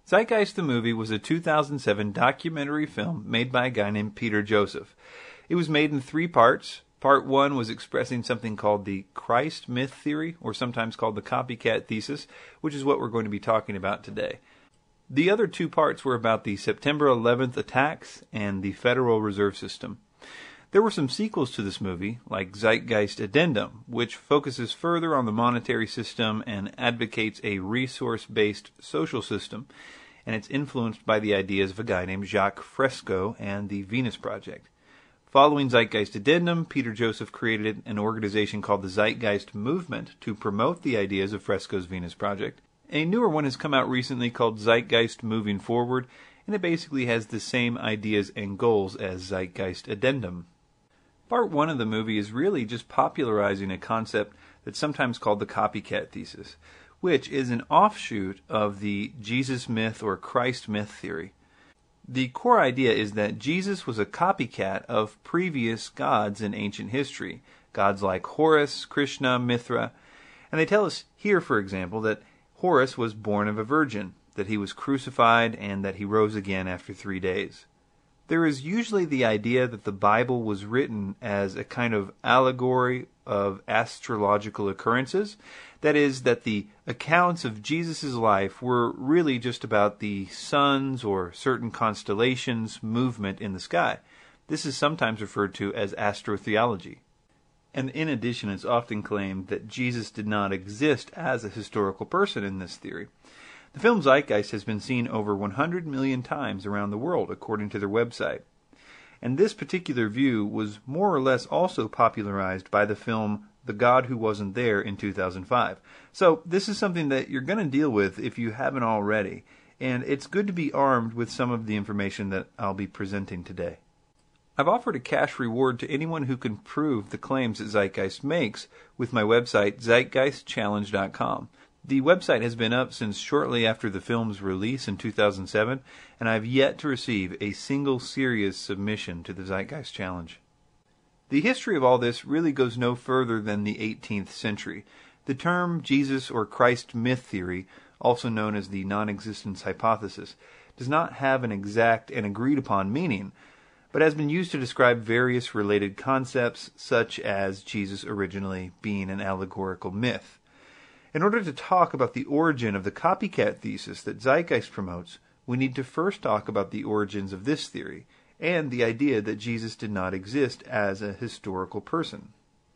Zeitgeist the Movie was a 2007 documentary film made by a guy named Peter Joseph. It was made in 3 parts. Part 1 was expressing something called the Christ myth theory, or sometimes called the copycat thesis, which is what we're going to be talking about today. The other 2 parts were about the September 11th attacks and the Federal Reserve System. There were some sequels to this movie, like Zeitgeist Addendum, which focuses further on the monetary system and advocates a resource-based social system, and it's influenced by the ideas of a guy named Jacques Fresco and the Venus Project. Following Zeitgeist Addendum, Peter Joseph created an organization called the Zeitgeist Movement to promote the ideas of Fresco's Venus Project. A newer one has come out recently called Zeitgeist Moving Forward, and it basically has the same ideas and goals as Zeitgeist Addendum. Part 1 of the movie is really just popularizing a concept that's sometimes called the copycat thesis, which is an offshoot of the Jesus myth or Christ myth theory. The core idea is that Jesus was a copycat of previous gods in ancient history, gods like Horus, Krishna, Mithra, and they tell us here, for example, that Horus was born of a virgin, that he was crucified, and that he rose again after 3 days. There is usually the idea that the Bible was written as a kind of allegory of astrological occurrences. That is, that the accounts of Jesus' life were really just about the suns or certain constellations' movement in the sky. This is sometimes referred to as astrotheology. And in addition, it's often claimed that Jesus did not exist as a historical person in this theory. The film Zeitgeist has been seen over 100 million times around the world, according to their website. And this particular view was more or less also popularized by the film The God Who Wasn't There in 2005. So this is something that you're going to deal with if you haven't already, and it's good to be armed with some of the information that I'll be presenting today. I've offered a cash reward to anyone who can prove the claims that Zeitgeist makes with my website, zeitgeistchallenge.com. The website has been up since shortly after the film's release in 2007, and I've yet to receive a single serious submission to the Zeitgeist Challenge. The history of all this really goes no further than the 18th century. The term Jesus or Christ myth theory, also known as the non-existence hypothesis, does not have an exact and agreed-upon meaning, but has been used to describe various related concepts, such as Jesus originally being an allegorical myth. In order to talk about the origin of the copycat thesis that Zeitgeist promotes, we need to first talk about the origins of this theory, and the idea that Jesus did not exist as a historical person.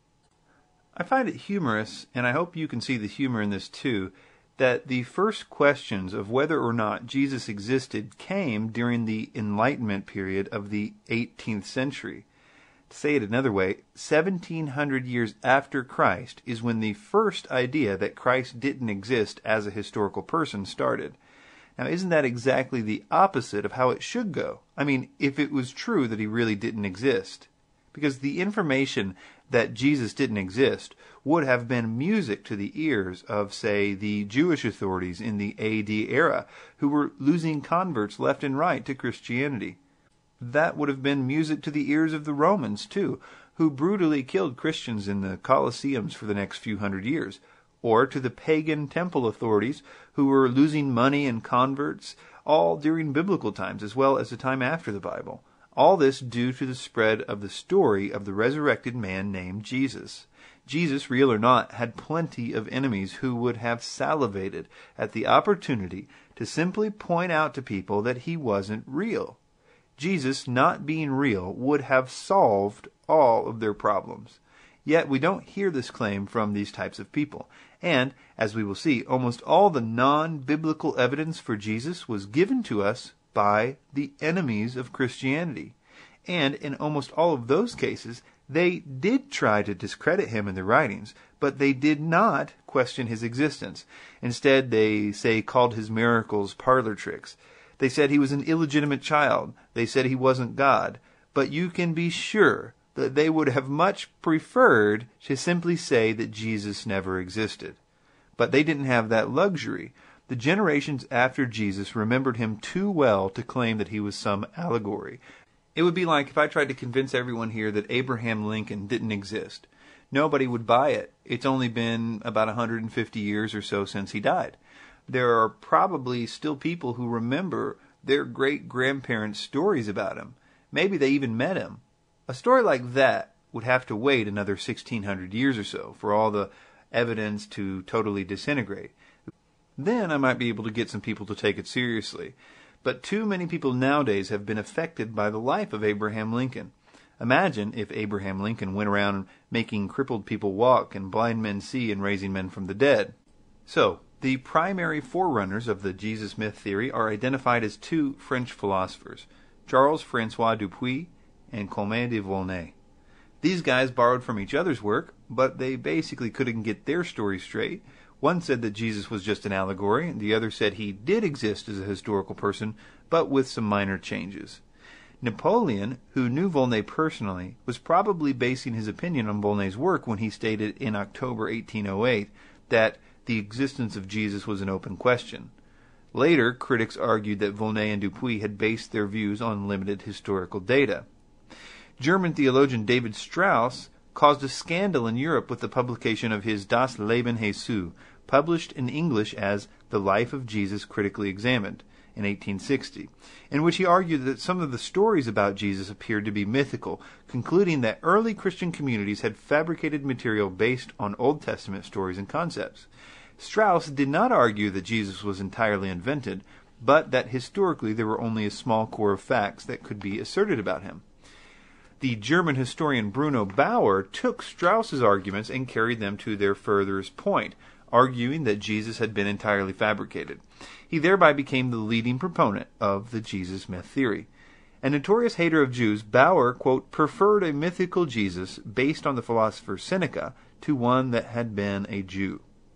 I find it humorous, and I hope you can see the humor in this too, that the first questions of whether or not Jesus existed came during the Enlightenment period of the 18th century. To say it another way, 1700 years after Christ is when the first idea that Christ didn't exist as a historical person started. Now, isn't that exactly the opposite of how it should go? I mean, if it was true that he really didn't exist. Because the information that Jesus didn't exist would have been music to the ears of, say, the Jewish authorities in the AD era, who were losing converts left and right to Christianity. That would have been music to the ears of the Romans, too, who brutally killed Christians in the Colosseums for the next few hundred years, or to the pagan temple authorities who were losing money and converts, all during biblical times as well as the time after the Bible. All this due to the spread of the story of the resurrected man named Jesus. Jesus, real or not, had plenty of enemies who would have salivated at the opportunity to simply point out to people that he wasn't real. Jesus, not being real, would have solved all of their problems. Yet we don't hear this claim from these types of people. And, as we will see, almost all the non-biblical evidence for Jesus was given to us by the enemies of Christianity. And in almost all of those cases, they did try to discredit him in their writings, but they did not question his existence. Instead, they called his miracles parlor tricks. They said he was an illegitimate child. They said he wasn't God. But you can be sure that they would have much preferred to simply say that Jesus never existed. But they didn't have that luxury. The generations after Jesus remembered him too well to claim that he was some allegory. It would be like if I tried to convince everyone here that Abraham Lincoln didn't exist. Nobody would buy it. It's only been about 150 years or so since he died. there are probably still people who remember their great-grandparents' stories about him. Maybe they even met him. A story like that would have to wait another 1,600 years or so for all the evidence to totally disintegrate. Then I might be able to get some people to take it seriously. But too many people nowadays have been affected by the life of Abraham Lincoln. Imagine if Abraham Lincoln went around making crippled people walk and blind men see and raising men from the dead. So, the primary forerunners of the Jesus myth theory are identified as two French philosophers, Charles-François Dupuy and Comte de Volney. These guys borrowed from each other's work, but they basically couldn't get their story straight. One said that Jesus was just an allegory, and the other said he did exist as a historical person, but with some minor changes. Napoleon, who knew Volney personally, was probably basing his opinion on Volney's work when he stated in October 1808 that the existence of Jesus was an open question. Later, critics argued that Volney and Dupuy had based their views on limited historical data. German theologian David Strauss caused a scandal in Europe with the publication of his Das Leben Jesu, published in English as The Life of Jesus Critically Examined in 1860, in which he argued that some of the stories about Jesus appeared to be mythical, concluding that early Christian communities had fabricated material based on Old Testament stories and concepts. Strauss did not argue that Jesus was entirely invented, but that historically there were only a small core of facts that could be asserted about him. The German historian Bruno Bauer took Strauss's arguments and carried them to their furthest point, arguing that Jesus had been entirely fabricated. He thereby became the leading proponent of the Jesus myth theory. A notorious hater of Jews, Bauer, quote, preferred a mythical Jesus based on the philosopher Seneca to one that had been a Jew.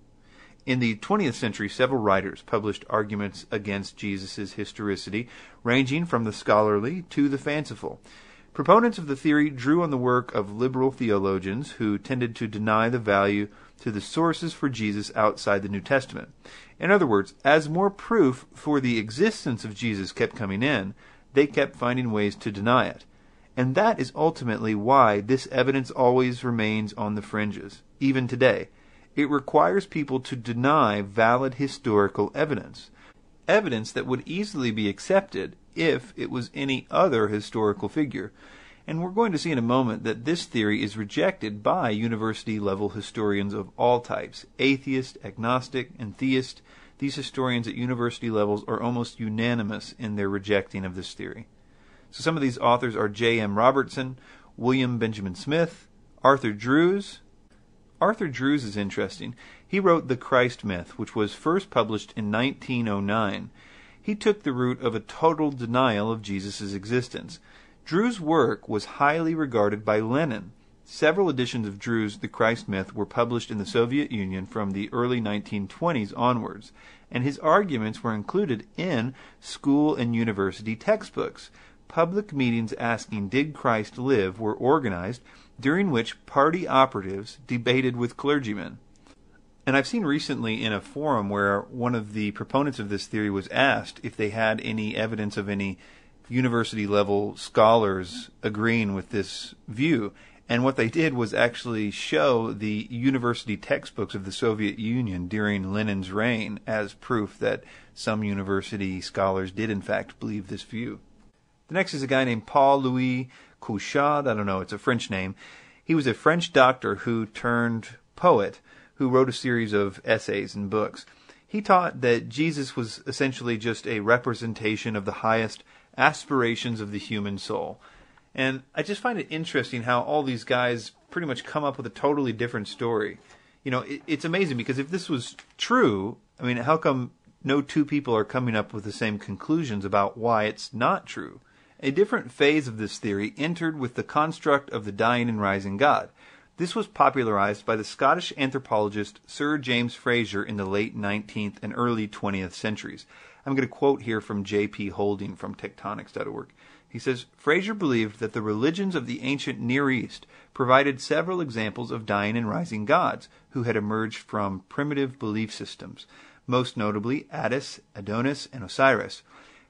In the 20th century, several writers published arguments against Jesus' historicity, ranging from the scholarly to the fanciful. Proponents of the theory drew on the work of liberal theologians who tended to deny the value to the sources for Jesus outside the New Testament. In other words, as more proof for the existence of Jesus kept coming in, they kept finding ways to deny it. And that is ultimately why this evidence always remains on the fringes, even today. It requires people to deny valid historical evidence. Evidence that would easily be accepted if it was any other historical figure. And we're going to see in a moment that this theory is rejected by university-level historians of all types, atheist, agnostic, and theist. These historians at university levels are almost unanimous in their rejecting of this theory. So some of these authors are J.M. Robertson, William Benjamin Smith, Arthur Drews. Arthur Drews is interesting. He wrote The Christ Myth, which was first published in 1909. He took the route of a total denial of Jesus' existence. Drews' work was highly regarded by Lenin. Several editions of Drews' The Christ Myth were published in the Soviet Union from the early 1920s onwards, and his arguments were included in school and university textbooks. Public meetings asking "Did Christ live?" were organized, during which party operatives debated with clergymen. And I've seen recently in a forum where one of the proponents of this theory was asked if they had any evidence of any university-level scholars agreeing with this view. And what they did was actually show the university textbooks of the Soviet Union during Lenin's reign as proof that some university scholars did in fact believe this view. The next is a guy named Paul-Louis Couchard. I don't know, it's a French name. He was a French doctor who turned poet, who wrote a series of essays and books. He taught that Jesus was essentially just a representation of the highest aspirations of the human soul. And I just find it interesting how all these guys pretty much come up with a totally different story. You know, it's amazing because if this was true, I mean, how come no two people are coming up with the same conclusions about why it's not true? A different phase of this theory entered with the construct of the dying and rising God. This was popularized by the Scottish anthropologist Sir James Frazer in the late 19th and early 20th centuries. I'm going to quote here from J.P. Holding from Tectonics.org. He says, Frazer believed that the religions of the ancient Near East provided several examples of dying and rising gods who had emerged from primitive belief systems, most notably Attis, Adonis, and Osiris.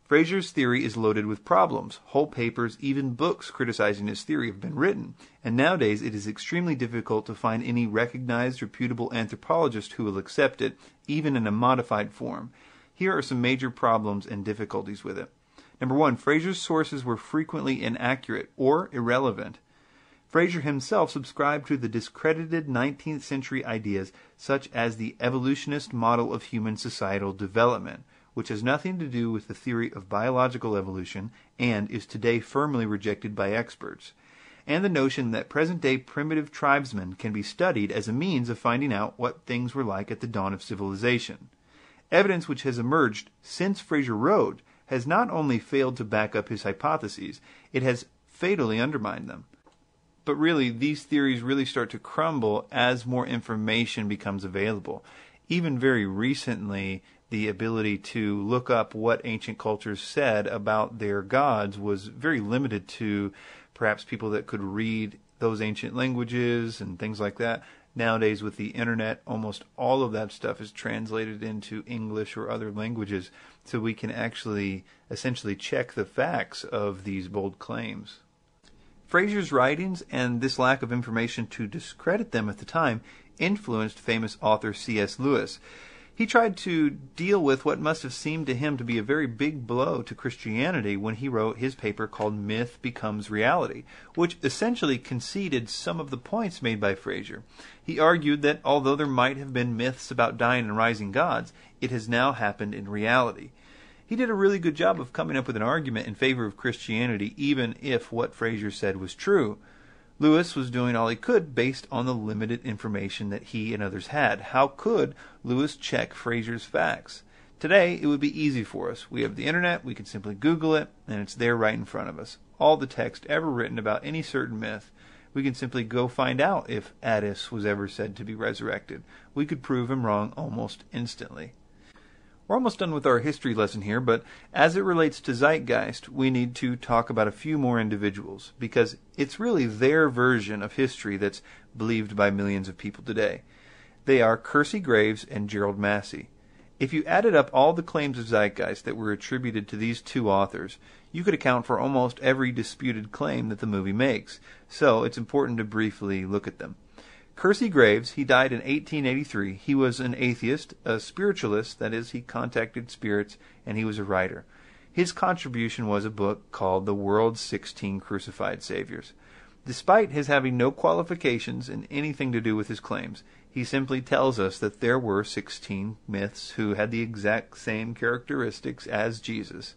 Fraser's theory is loaded with problems. Whole papers, even books criticizing his theory have been written, and nowadays it is extremely difficult to find any recognized, reputable anthropologist who will accept it, even in a modified form. Here are some major problems and difficulties with it. Number one, Fraser's sources were frequently inaccurate or irrelevant. Fraser himself subscribed to the discredited 19th century ideas such as the evolutionist model of human societal development, which has nothing to do with the theory of biological evolution and is today firmly rejected by experts, and the notion that present-day primitive tribesmen can be studied as a means of finding out what things were like at the dawn of civilization. Evidence which has emerged since Fraser wrote has not only failed to back up his hypotheses, it has fatally undermined them. But really, these theories really start to crumble as more information becomes available. Even very recently, the ability to look up what ancient cultures said about their gods was very limited to perhaps people that could read those ancient languages and things like that. Nowadays, with the internet, almost all of that stuff is translated into English or other languages, so we can actually essentially check the facts of these bold claims. Fraser's writings and this lack of information to discredit them at the time influenced famous author C.S. Lewis. He tried to deal with what must have seemed to him to be a very big blow to Christianity when he wrote his paper called Myth Becomes Reality, which essentially conceded some of the points made by Fraser. He argued that although there might have been myths about dying and rising gods, it has now happened in reality. He did a really good job of coming up with an argument in favor of Christianity, even if what Fraser said was true. Lewis was doing all he could based on the limited information that he and others had. How could Lewis check Fraser's facts? Today, it would be easy for us. We have the internet, we can simply Google it, and it's there right in front of us. All the text ever written about any certain myth. We can simply go find out if Attis was ever said to be resurrected. We could prove him wrong almost instantly. We're almost done with our history lesson here, but as it relates to Zeitgeist, we need to talk about a few more individuals, because it's really their version of history that's believed by millions of people today. They are Kersey Graves and Gerald Massey. If you added up all the claims of Zeitgeist that were attributed to these two authors, you could account for almost every disputed claim that the movie makes, so it's important to briefly look at them. Kersey Graves, he died in 1883. He was an atheist, a spiritualist, that is, he contacted spirits, and he was a writer. His contribution was a book called The World's 16 Crucified Saviors. Despite his having no qualifications in anything to do with his claims, he simply tells us that there were 16 myths who had the exact same characteristics as Jesus.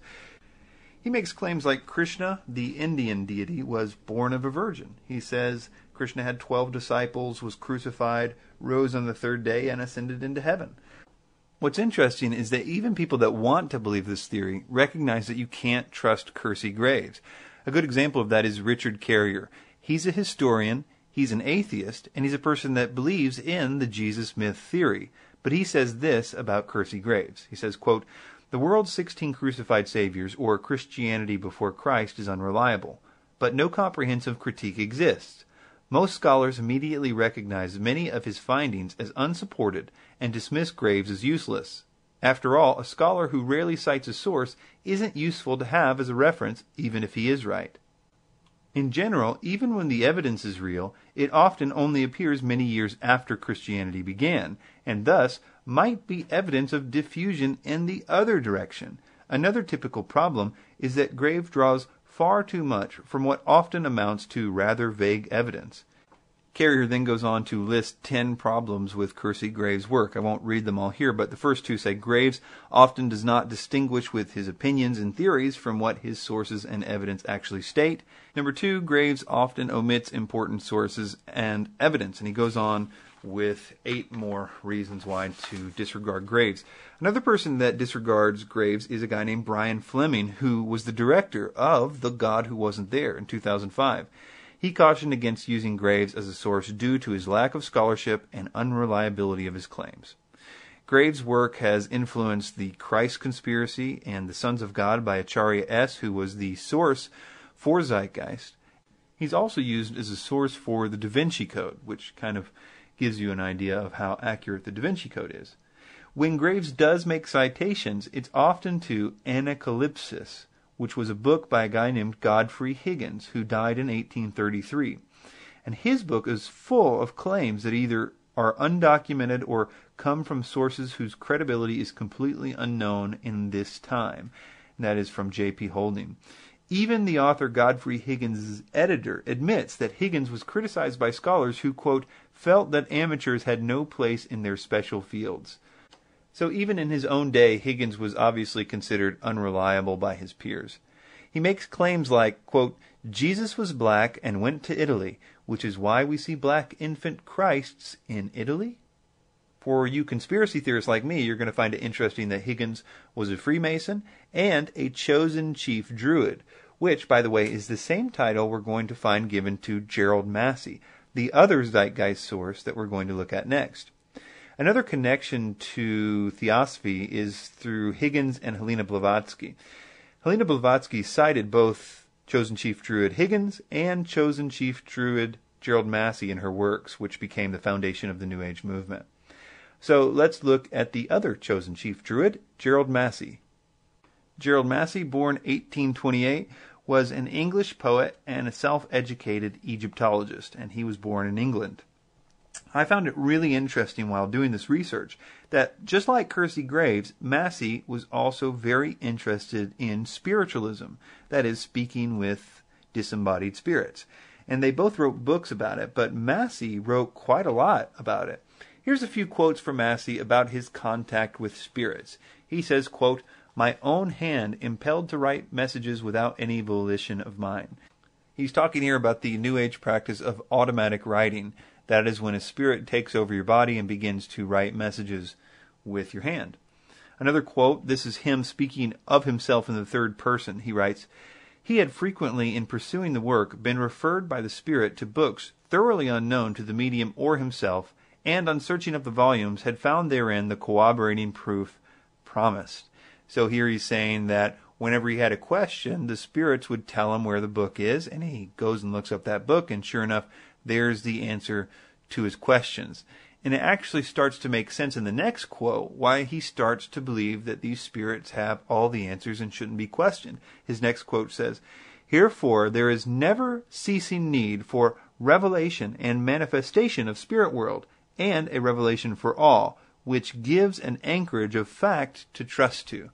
He makes claims like Krishna, the Indian deity, was born of a virgin. He says Krishna had 12 disciples, was crucified, rose on the third day, and ascended into heaven. What's interesting is that even people that want to believe this theory recognize that you can't trust Kersey Graves. A good example of that is Richard Carrier. He's a historian, he's an atheist, and he's a person that believes in the Jesus myth theory. But he says this about Kersey Graves. He says, quote, "The world's 16 crucified saviors, or Christianity before Christ, is unreliable, but no comprehensive critique exists. Most scholars immediately recognize many of his findings as unsupported and dismiss Graves as useless. After all, a scholar who rarely cites a source isn't useful to have as a reference, even if he is right. In general, even when the evidence is real, it often only appears many years after Christianity began, and thus might be evidence of diffusion in the other direction. Another typical problem is that Graves draws far too much from what often amounts to rather vague evidence." Carrier then goes on to list 10 problems with Kersey Graves' work. I won't read them all here, but the first two say Graves often does not distinguish with his opinions and theories from what his sources and evidence actually state. Number 2, Graves often omits important sources and evidence, and he goes on with 8 more reasons why to disregard Graves. Another person that disregards Graves is a guy named Brian Fleming, who was the director of The God Who Wasn't There in 2005. He cautioned against using Graves as a source due to his lack of scholarship and unreliability of his claims. Graves' work has influenced the Christ Conspiracy and The Sons of God by Acharya S., who was the source for Zeitgeist. He's also used as a source for the Da Vinci Code, which kind of gives you an idea of how accurate the Da Vinci Code is. When Graves does make citations, it's often to Anacalypsis, which was a book by a guy named Godfrey Higgins, who died in 1833. And his book is full of claims that either are undocumented or come from sources whose credibility is completely unknown in this time. And that is from J.P. Holding. Even the author Godfrey Higgins' editor admits that Higgins was criticized by scholars who, quote, felt that amateurs had no place in their special fields. So even in his own day, Higgins was obviously considered unreliable by his peers. He makes claims like, quote, Jesus was black and went to Italy, which is why we see black infant Christs in Italy? For you conspiracy theorists like me, you're going to find it interesting that Higgins was a Freemason and a chosen chief Druid, which, by the way, is the same title we're going to find given to Gerald Massey, the other Zeitgeist source that we're going to look at next. Another connection to Theosophy is through Higgins and Helena Blavatsky. Helena Blavatsky cited both Chosen Chief Druid Higgins and Chosen Chief Druid Gerald Massey in her works, which became the foundation of the New Age movement. So let's look at the other Chosen Chief Druid, Gerald Massey. Gerald Massey, born 1828, was an English poet and a self-educated Egyptologist, and he was born in England. I found it really interesting while doing this research that, just like Kersey Graves, Massey was also very interested in spiritualism, that is, speaking with disembodied spirits. And they both wrote books about it, but Massey wrote quite a lot about it. Here's a few quotes from Massey about his contact with spirits. He says, quote, my own hand impelled to write messages without any volition of mine. He's talking here about the New Age practice of automatic writing. That is when a spirit takes over your body and begins to write messages with your hand. Another quote, this is him speaking of himself in the third person. He writes, he had frequently, in pursuing the work, been referred by the spirit to books thoroughly unknown to the medium or himself, and on searching up the volumes had found therein the corroborating proof promised. So here he's saying that whenever he had a question, the spirits would tell him where the book is, and he goes and looks up that book, and sure enough, there's the answer to his questions. And it actually starts to make sense in the next quote why he starts to believe that these spirits have all the answers and shouldn't be questioned. His next quote says, herefore there is never ceasing need for revelation and manifestation of spirit world, and a revelation for all, which gives an anchorage of fact to trust to.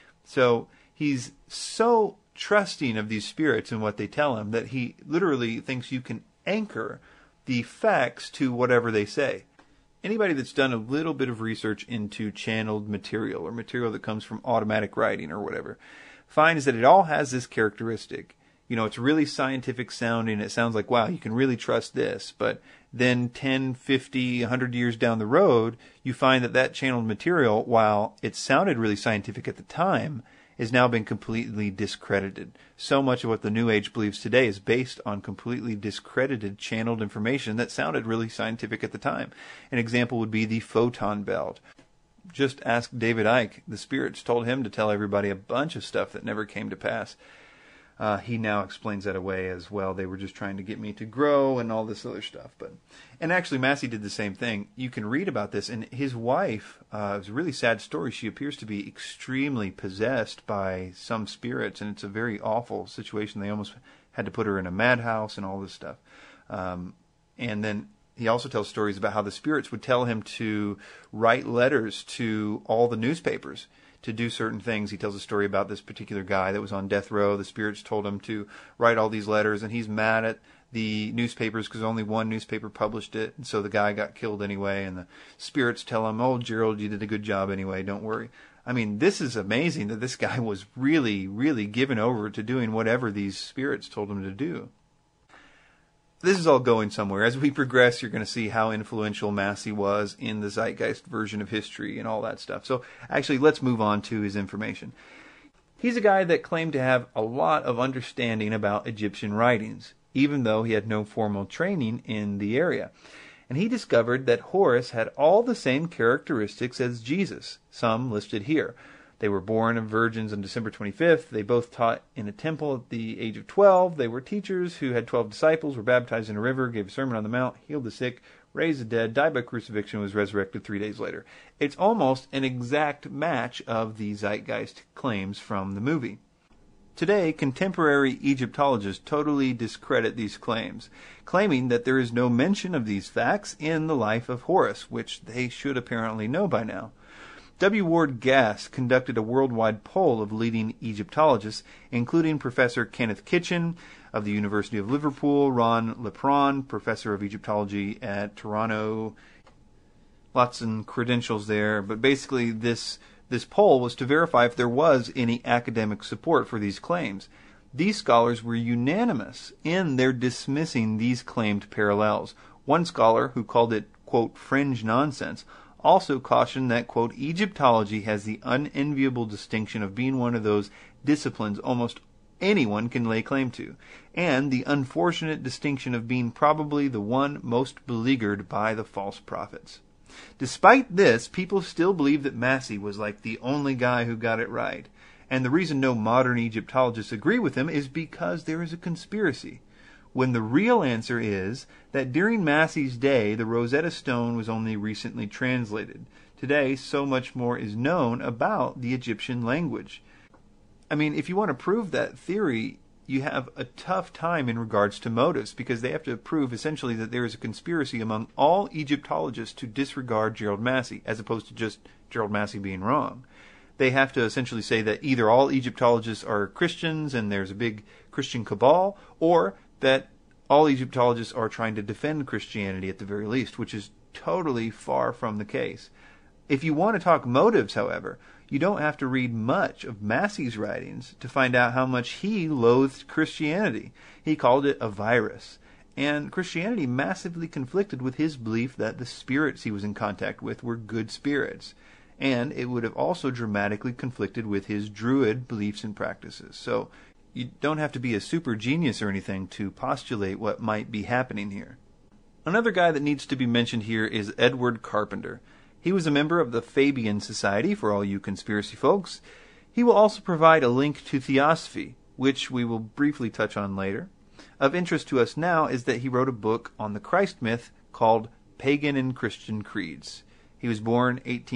So he's so trusting of these spirits and what they tell him that he literally thinks you can anchor the facts to whatever they say. Anybody that's done a little bit of research into channeled material or material that comes from automatic writing or whatever finds that it all has this characteristic. You know, it's really scientific sounding. It sounds like, wow, you can really trust this. But then 10, 50, 100 years down the road, you find that that channeled material, while it sounded really scientific at the time, has now been completely discredited. So much of what the New Age believes today is based on completely discredited channeled information that sounded really scientific at the time. An example would be the photon belt. Just ask David Icke. The spirits told him to tell everybody a bunch of stuff that never came to pass. He now explains that away as well. They were just trying to get me to grow and all this other stuff. And actually, Massey did the same thing. You can read about this. And his wife, it was a really sad story. She appears to be extremely possessed by some spirits, and it's a very awful situation. They almost had to put her in a madhouse and all this stuff. And then he also tells stories about how the spirits would tell him to write letters to all the newspapers to do certain things. He tells a story about this particular guy that was on death row. The spirits told him to write all these letters, and he's mad at the newspapers because only one newspaper published it, and so the guy got killed anyway, and the spirits tell him, oh, Gerald, you did a good job anyway, don't worry. I mean, this is amazing that this guy was really, really given over to doing whatever these spirits told him to do. This is all going somewhere. As we progress, you're going to see how influential Massey was in the Zeitgeist version of history and all that stuff. So actually, let's move on to his information. He's a guy that claimed to have a lot of understanding about Egyptian writings, even though he had no formal training in the area. And he discovered that Horus had all the same characteristics as Jesus, some listed here. They were born of virgins on December 25th. They both taught in a temple at the age of 12. They were teachers who had 12 disciples, were baptized in a river, gave a sermon on the mount, healed the sick, raised the dead, died by crucifixion, was resurrected 3 days later. It's almost an exact match of the zeitgeist claims from the movie. Today, contemporary Egyptologists totally discredit these claims, claiming that there is no mention of these facts in the life of Horus, which they should apparently know by now. W. Ward Gass conducted a worldwide poll of leading Egyptologists, including Professor Kenneth Kitchen of the University of Liverpool, Ron Lepron, Professor of Egyptology at Toronto. Lots of credentials there, but basically this poll was to verify if there was any academic support for these claims. These scholars were unanimous in their dismissing these claimed parallels. One scholar, who called it, quote, fringe nonsense, also cautioned that, quote, Egyptology has the unenviable distinction of being one of those disciplines almost anyone can lay claim to, and the unfortunate distinction of being probably the one most beleaguered by the false prophets. Despite this, people still believe that Massey was like the only guy who got it right. And the reason no modern Egyptologists agree with him is because there is a conspiracy. When the real answer is that during Massey's day, the Rosetta Stone was only recently translated. Today, so much more is known about the Egyptian language. I mean, if you want to prove that theory, you have a tough time in regards to motives, because they have to prove essentially that there is a conspiracy among all Egyptologists to disregard Gerald Massey, as opposed to just Gerald Massey being wrong. They have to essentially say that either all Egyptologists are Christians and there's a big Christian cabal, or that all Egyptologists are trying to defend Christianity at the very least, which is totally far from the case. If you want to talk motives, however, you don't have to read much of Massey's writings to find out how much he loathed Christianity. He called it a virus. And Christianity massively conflicted with his belief that the spirits he was in contact with were good spirits. And it would have also dramatically conflicted with his Druid beliefs and practices. So you don't have to be a super genius or anything to postulate what might be happening here. Another guy that needs to be mentioned here is Edward Carpenter. He was a member of the Fabian Society, for all you conspiracy folks. He will also provide a link to Theosophy, which we will briefly touch on later. Of interest to us now is that he wrote a book on the Christ myth called Pagan and Christian Creeds. He was born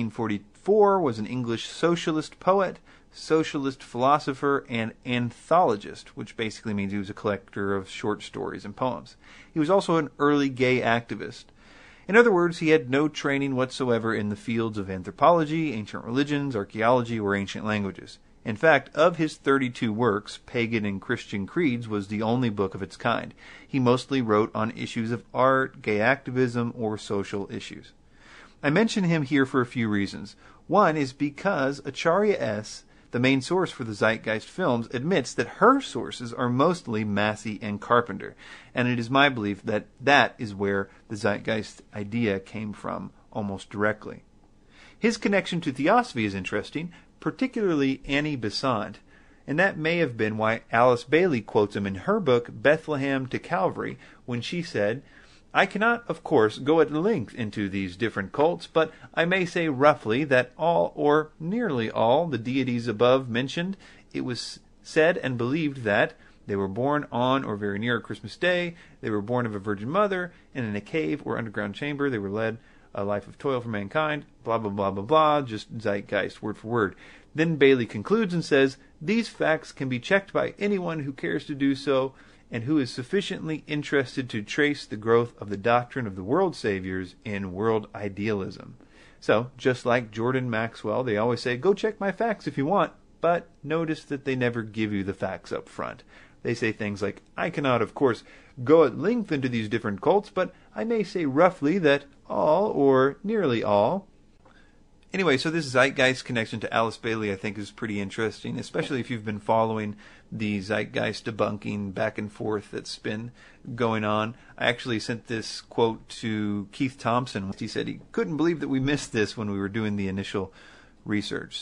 1844, was an English socialist poet, socialist philosopher, and anthologist, which basically means he was a collector of short stories and poems. He was also an early gay activist. In other words, he had no training whatsoever in the fields of anthropology, ancient religions, archaeology, or ancient languages. In fact, of his 32 works, Pagan and Christian Creeds was the only book of its kind. He mostly wrote on issues of art, gay activism, or social issues. I mention him here for a few reasons. One is because Acharya S., the main source for the Zeitgeist films, admits that her sources are mostly Massey and Carpenter, and it is my belief that that is where the Zeitgeist idea came from almost directly. His connection to Theosophy is interesting, particularly Annie Besant, and that may have been why Alice Bailey quotes him in her book Bethlehem to Calvary when she said, I cannot, of course, go at length into these different cults, but I may say roughly that all, or nearly all, the deities above mentioned, it was said and believed that they were born on or very near Christmas Day, they were born of a virgin mother, and in a cave or underground chamber they were led a life of toil for mankind, blah, blah, blah, blah, blah, just Zeitgeist, word for word. Then Bailey concludes and says, these facts can be checked by anyone who cares to do so, and who is sufficiently interested to trace the growth of the doctrine of the world saviors in world idealism. So, just like Jordan Maxwell, they always say, go check my facts if you want, but notice that they never give you the facts up front. They say things like, I cannot, of course, go at length into these different cults, but I may say roughly that all, or nearly all. Anyway, so this Zeitgeist connection to Alice Bailey I think is pretty interesting, especially if you've been following the Zeitgeist debunking back and forth that's been going on. I actually sent this quote to Keith Thompson. He said he couldn't believe that we missed this when we were doing the initial research.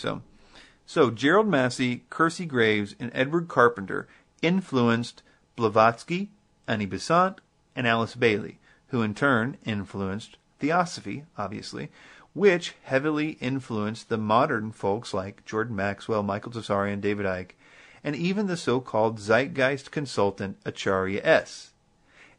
So Gerald Massey, Kersey Graves, and Edward Carpenter influenced Blavatsky, Annie Besant, and Alice Bailey, who in turn influenced Theosophy, obviously, which heavily influenced the modern folks like Jordan Maxwell, Michael Tsarian, David Icke, and even the so-called Zeitgeist consultant Acharya S.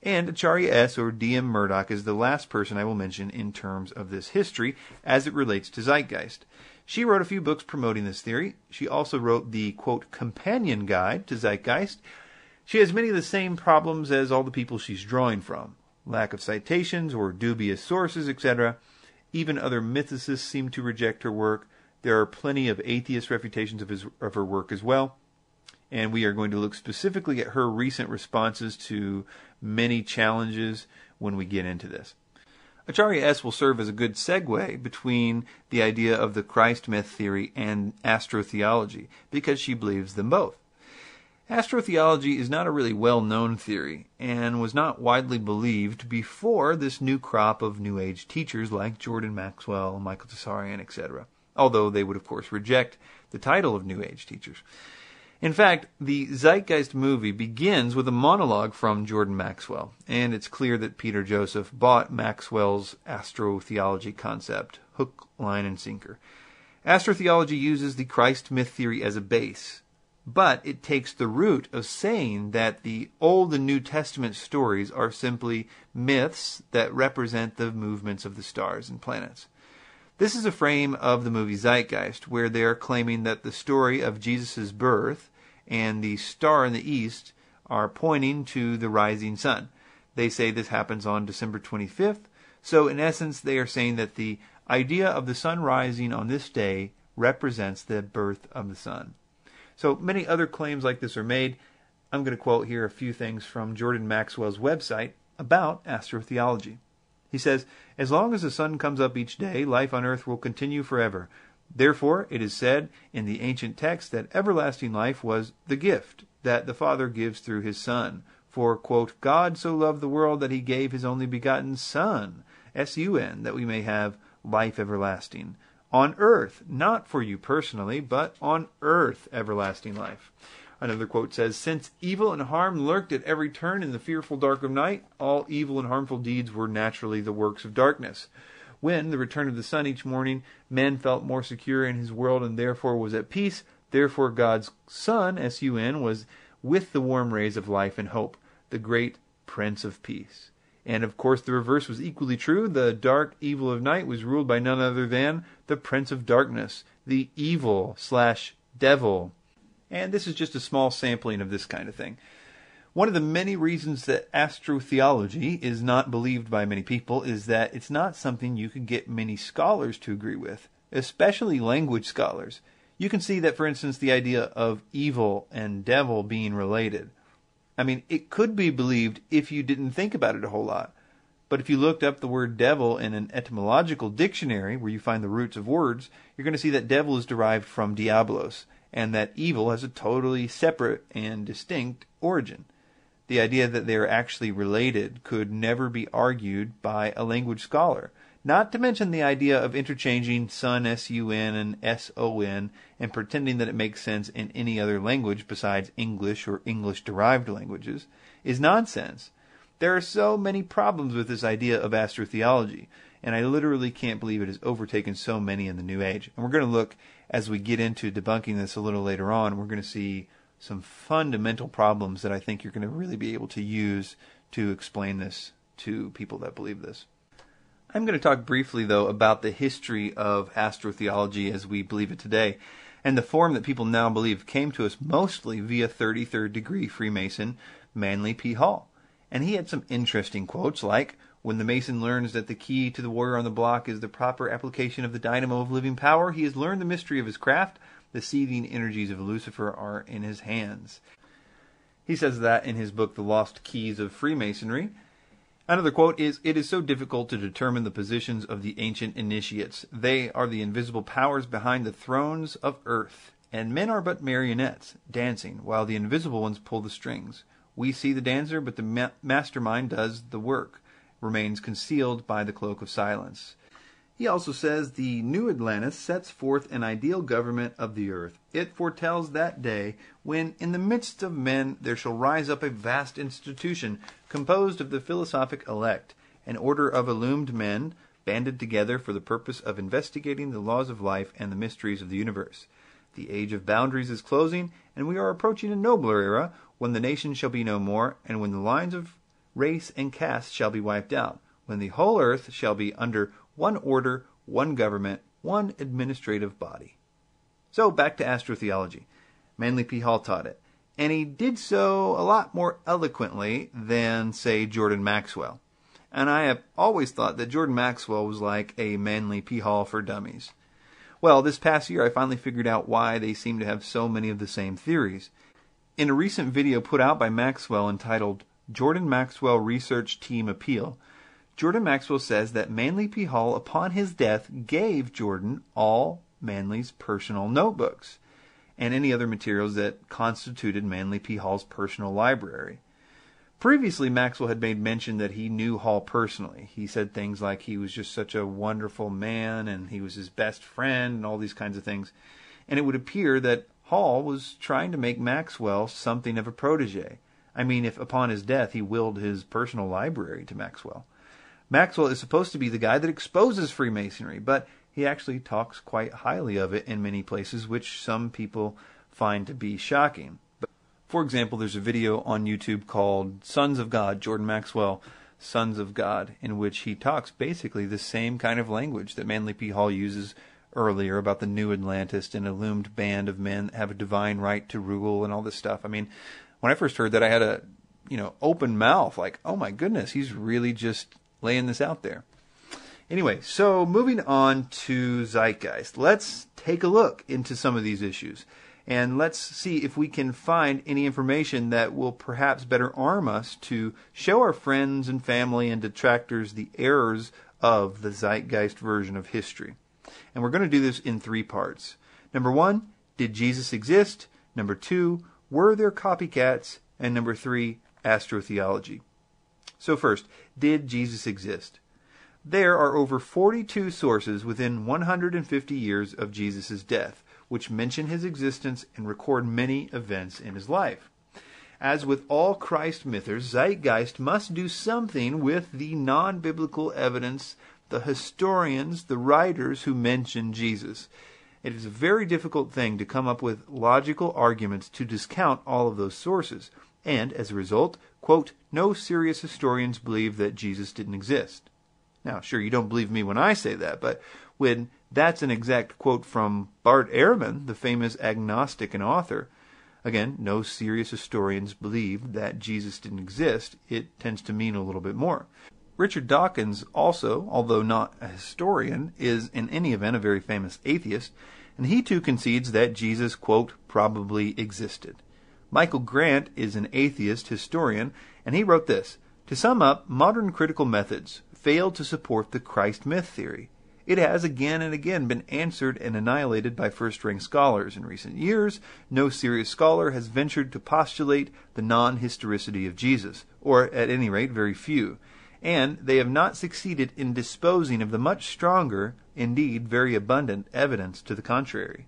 And Acharya S. or D.M. Murdoch is the last person I will mention in terms of this history as it relates to Zeitgeist. She wrote a few books promoting this theory. She also wrote the, quote, companion guide to Zeitgeist. She has many of the same problems as all the people she's drawing from. Lack of citations or dubious sources, etc. Even other mythicists seem to reject her work. There are plenty of atheist refutations of her work as well. And we are going to look specifically at her recent responses to many challenges when we get into this. Acharya S. will serve as a good segue between the idea of the Christ myth theory and astrotheology, because she believes them both. Astrotheology is not a really well-known theory, and was not widely believed before this new crop of New Age teachers like Jordan Maxwell, Michael Tsarian, etc., although they would of course reject the title of New Age teachers. In fact, the Zeitgeist movie begins with a monologue from Jordan Maxwell, and it's clear that Peter Joseph bought Maxwell's astrotheology concept, hook, line, and sinker. Astrotheology uses the Christ myth theory as a base, but it takes the root of saying that the Old and New Testament stories are simply myths that represent the movements of the stars and planets. This is a frame of the movie Zeitgeist, where they are claiming that the story of Jesus' birth and the star in the east are pointing to the rising sun. They say this happens on December 25th, so in essence they are saying that the idea of the sun rising on this day represents the birth of the sun. So many other claims like this are made. I'm going to quote here a few things from Jordan Maxwell's website about astrotheology. He says, "As long as the sun comes up each day, life on earth will continue forever. Therefore, it is said in the ancient text that everlasting life was the gift that the Father gives through his Son. For, quote, God so loved the world that he gave his only begotten Son, S-U-N, that we may have life everlasting. On earth, not for you personally, but on earth everlasting life." Another quote says, "Since evil and harm lurked at every turn in the fearful dark of night, all evil and harmful deeds were naturally the works of darkness. When the return of the sun each morning, man felt more secure in his world and therefore was at peace. Therefore God's Son, S-U-N, was with the warm rays of life and hope, the great Prince of Peace." And of course the reverse was equally true. The dark evil of night was ruled by none other than the Prince of Darkness, the evil/devil. And this is just a small sampling of this kind of thing. One of the many reasons that astrotheology is not believed by many people is that it's not something you could get many scholars to agree with, especially language scholars. You can see that, for instance, the idea of evil and devil being related. I mean, it could be believed if you didn't think about it a whole lot. But if you looked up the word devil in an etymological dictionary, where you find the roots of words, you're going to see that devil is derived from diabolos, and that evil has a totally separate and distinct origin. The idea that they are actually related could never be argued by a language scholar. Not to mention the idea of interchanging sun, S-U-N, and S-O-N, and pretending that it makes sense in any other language besides English or English-derived languages, is nonsense. There are so many problems with this idea of astrotheology, and I literally can't believe it has overtaken so many in the New Age. And we're going to look, as we get into debunking this a little later on, we're going to see some fundamental problems that I think you're going to really be able to use to explain this to people that believe this. I'm going to talk briefly, though, about the history of astrotheology as we believe it today, and the form that people now believe came to us mostly via 33rd degree Freemason Manly P. Hall. And he had some interesting quotes like, "When the Mason learns that the key to the warrior on the block is the proper application of the dynamo of living power, he has learned the mystery of his craft. The seething energies of Lucifer are in his hands." He says that in his book, The Lost Keys of Freemasonry. Another quote is, "It is so difficult to determine the positions of the ancient initiates. They are the invisible powers behind the thrones of earth, and men are but marionettes, dancing, while the invisible ones pull the strings. We see the dancer, but the mastermind does the work, remains concealed by the cloak of silence." He also says the new Atlantis sets forth an ideal government of the earth. It foretells that day when in the midst of men there shall rise up a vast institution composed of the philosophic elect, an order of illumined men banded together for the purpose of investigating the laws of life and the mysteries of the universe. The age of boundaries is closing, and we are approaching a nobler era when the nation shall be no more, and when the lines of race, and caste shall be wiped out, when the whole earth shall be under one order, one government, one administrative body. So back to astrotheology. Manly P. Hall taught it, and he did so a lot more eloquently than, say, Jordan Maxwell. And I have always thought that Jordan Maxwell was like a Manly P. Hall for dummies. Well, this past year I finally figured out why they seem to have so many of the same theories. In a recent video put out by Maxwell entitled Jordan Maxwell Research Team Appeal, Jordan Maxwell says that Manly P. Hall, upon his death, gave Jordan all Manly's personal notebooks and any other materials that constituted Manly P. Hall's personal library. Previously, Maxwell had made mention that he knew Hall personally. He said things like he was just such a wonderful man and he was his best friend and all these kinds of things. And it would appear that Hall was trying to make Maxwell something of a protege. I mean, if upon his death he willed his personal library to Maxwell. Maxwell is supposed to be the guy that exposes Freemasonry, but he actually talks quite highly of it in many places, which some people find to be shocking. For example, there's a video on YouTube called Sons of God, Jordan Maxwell, Sons of God, in which he talks basically the same kind of language that Manly P. Hall uses earlier about the new Atlantis, an illumined band of men that have a divine right to rule and all this stuff. I mean, when I first heard that, I had a, open mouth, like, oh my goodness, he's really just laying this out there. Anyway, so moving on to Zeitgeist. Let's take a look into some of these issues. And let's see if we can find any information that will perhaps better arm us to show our friends and family and detractors the errors of the Zeitgeist version of history. And we're going to do this in 3 parts. Number 1, did Jesus exist? Number 2, were there copycats? And number 3, astrotheology. So first, did Jesus exist? There are over 42 sources within 150 years of Jesus' death, which mention his existence and record many events in his life. As with all Christ mythers, Zeitgeist must do something with the non-biblical evidence, the historians, the writers who mention Jesus. It is a very difficult thing to come up with logical arguments to discount all of those sources, and as a result, quote, no serious historians believe that Jesus didn't exist. Now, sure, you don't believe me when I say that, but when that's an exact quote from Bart Ehrman, the famous agnostic and author, again, no serious historians believe that Jesus didn't exist, it tends to mean a little bit more. Richard Dawkins also, although not a historian, is in any event a very famous atheist, and he too concedes that Jesus, quote, probably existed. Michael Grant is an atheist historian, and he wrote this, to sum up, modern critical methods failed to support the Christ myth theory. It has again and again been answered and annihilated by first-rank scholars. In recent years, no serious scholar has ventured to postulate the non-historicity of Jesus, or at any rate, very few. And they have not succeeded in disposing of the much stronger, indeed very abundant, evidence to the contrary.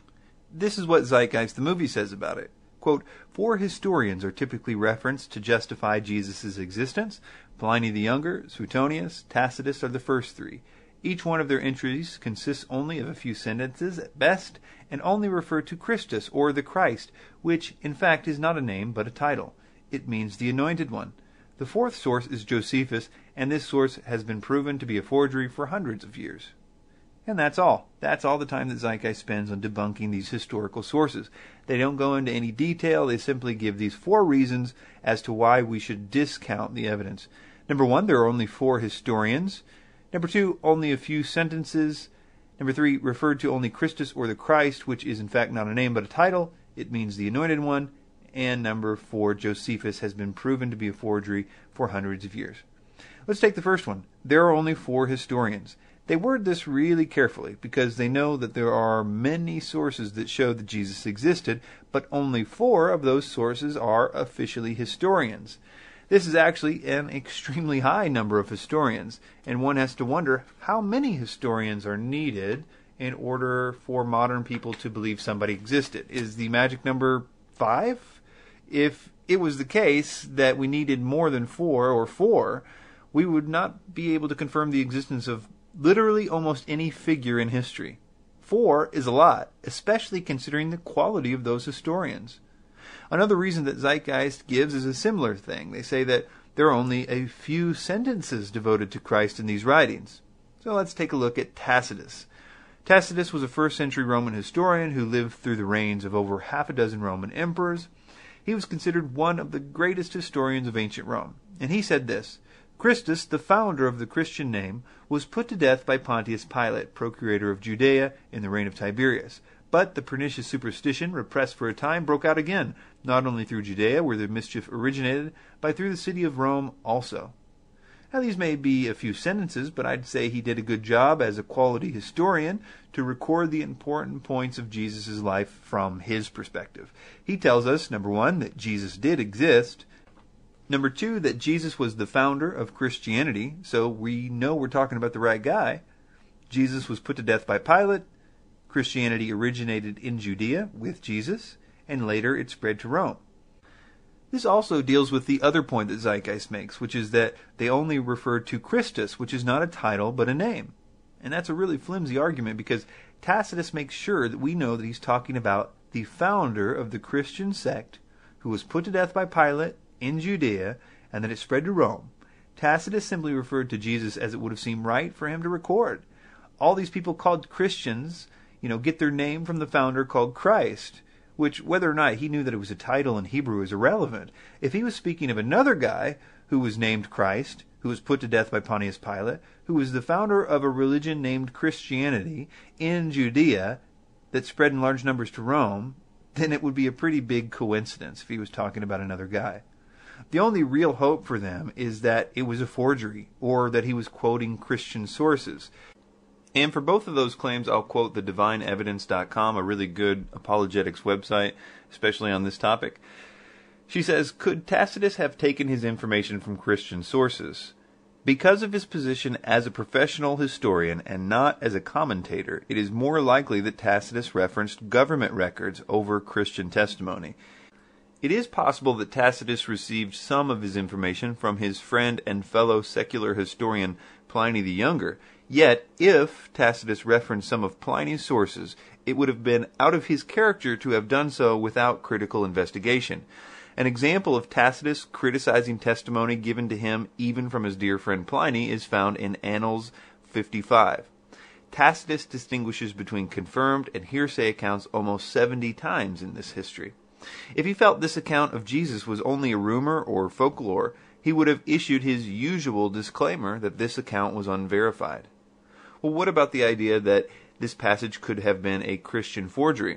This is what Zeitgeist the movie says about it. Quote, 4 historians are typically referenced to justify Jesus' existence. Pliny the Younger, Suetonius, Tacitus are the first 3. Each one of their entries consists only of a few sentences at best, and only refer to Christus, or the Christ, which in fact is not a name but a title. It means the Anointed One. The 4th source is Josephus, and this source has been proven to be a forgery for hundreds of years. And that's all. That's all the time that Zeitgeist spends on debunking these historical sources. They don't go into any detail. They simply give these 4 reasons as to why we should discount the evidence. Number 1, there are only 4 historians. Number 2, only a few sentences. Number 3, referred to only Christus or the Christ, which is in fact not a name but a title. It means the Anointed One. And number 4, Josephus has been proven to be a forgery for hundreds of years. Let's take the first one. There are only 4 historians. They word this really carefully because they know that there are many sources that show that Jesus existed, but only 4 of those sources are officially historians. This is actually an extremely high number of historians, and one has to wonder how many historians are needed in order for modern people to believe somebody existed. Is the magic number 5? If it was the case that we needed more than 4, we would not be able to confirm the existence of literally almost any figure in history. 4 is a lot, especially considering the quality of those historians. Another reason that Zeitgeist gives is a similar thing. They say that there are only a few sentences devoted to Christ in these writings. So let's take a look at Tacitus. Tacitus was a first-century Roman historian who lived through the reigns of over half a dozen Roman emperors. He was considered one of the greatest historians of ancient Rome. And he said this: Christus, the founder of the Christian name, was put to death by Pontius Pilate, procurator of Judea, in the reign of Tiberius. But the pernicious superstition, repressed for a time, broke out again, not only through Judea, where the mischief originated, but through the city of Rome also. Now, these may be a few sentences, but I'd say he did a good job as a quality historian to record the important points of Jesus' life from his perspective. He tells us, number one, that Jesus did exist. Number two, that Jesus was the founder of Christianity, so we know we're talking about the right guy. Jesus was put to death by Pilate. Christianity originated in Judea with Jesus, and later it spread to Rome. This also deals with the other point that Zeitgeist makes, which is that they only refer to Christus, which is not a title but a name. And that's a really flimsy argument because Tacitus makes sure that we know that he's talking about the founder of the Christian sect who was put to death by Pilate in Judea and that it spread to Rome. Tacitus simply referred to Jesus as it would have seemed right for him to record. All these people called Christians, get their name from the founder called Christ, which, whether or not he knew that it was a title in Hebrew, is irrelevant. If he was speaking of another guy who was named Christ, who was put to death by Pontius Pilate, who was the founder of a religion named Christianity in Judea that spread in large numbers to Rome, then it would be a pretty big coincidence if he was talking about another guy. The only real hope for them is that it was a forgery, or that he was quoting Christian sources. And for both of those claims, I'll quote the divineevidence.com, a really good apologetics website, especially on this topic. She says, could Tacitus have taken his information from Christian sources? Because of his position as a professional historian and not as a commentator, it is more likely that Tacitus referenced government records over Christian testimony. It is possible that Tacitus received some of his information from his friend and fellow secular historian Pliny the Younger. Yet, if Tacitus referenced some of Pliny's sources, it would have been out of his character to have done so without critical investigation. An example of Tacitus criticizing testimony given to him even from his dear friend Pliny is found in Annals 55. Tacitus distinguishes between confirmed and hearsay accounts almost 70 times in this history. If he felt this account of Jesus was only a rumor or folklore, he would have issued his usual disclaimer that this account was unverified. Well, what about the idea that this passage could have been a Christian forgery?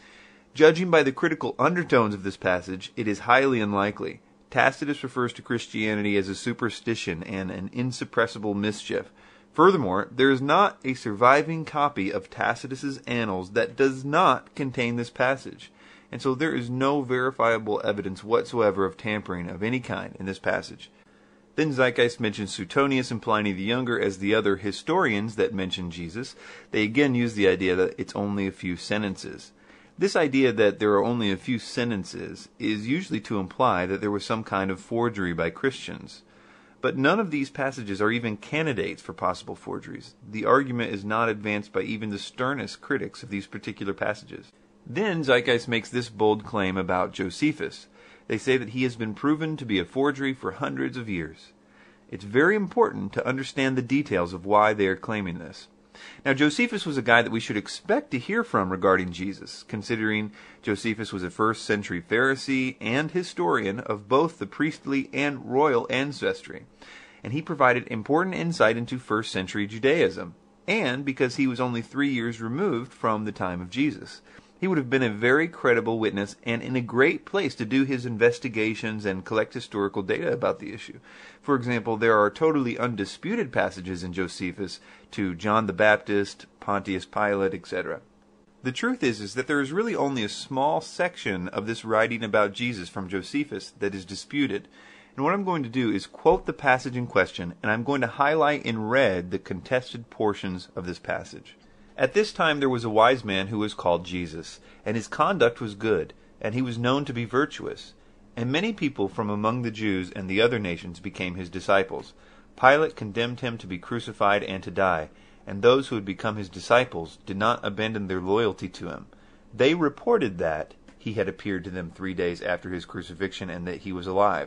Judging by the critical undertones of this passage, it is highly unlikely. Tacitus refers to Christianity as a superstition and an insuppressible mischief. Furthermore, there is not a surviving copy of Tacitus's Annals that does not contain this passage, and so there is no verifiable evidence whatsoever of tampering of any kind in this passage. Then Zeitgeist mentions Suetonius and Pliny the Younger as the other historians that mention Jesus. They again use the idea that it's only a few sentences. This idea that there are only a few sentences is usually to imply that there was some kind of forgery by Christians. But none of these passages are even candidates for possible forgeries. The argument is not advanced by even the sternest critics of these particular passages. Then Zeitgeist makes this bold claim about Josephus. They say that he has been proven to be a forgery for hundreds of years. It's very important to understand the details of why they are claiming this. Now, Josephus was a guy that we should expect to hear from regarding Jesus, considering Josephus was a first-century Pharisee and historian of both the priestly and royal ancestry, and he provided important insight into first-century Judaism, and because he was only 3 years removed from the time of Jesus. He would have been a very credible witness and in a great place to do his investigations and collect historical data about the issue. For example, there are totally undisputed passages in Josephus to John the Baptist, Pontius Pilate, etc. The truth is that there is really only a small section of this writing about Jesus from Josephus that is disputed. And what I'm going to do is quote the passage in question, and I'm going to highlight in red the contested portions of this passage. At this time there was a wise man who was called Jesus, and his conduct was good, and he was known to be virtuous. And many people from among the Jews and the other nations became his disciples. Pilate condemned him to be crucified and to die, and those who had become his disciples did not abandon their loyalty to him. They reported that he had appeared to them 3 days after his crucifixion and that he was alive.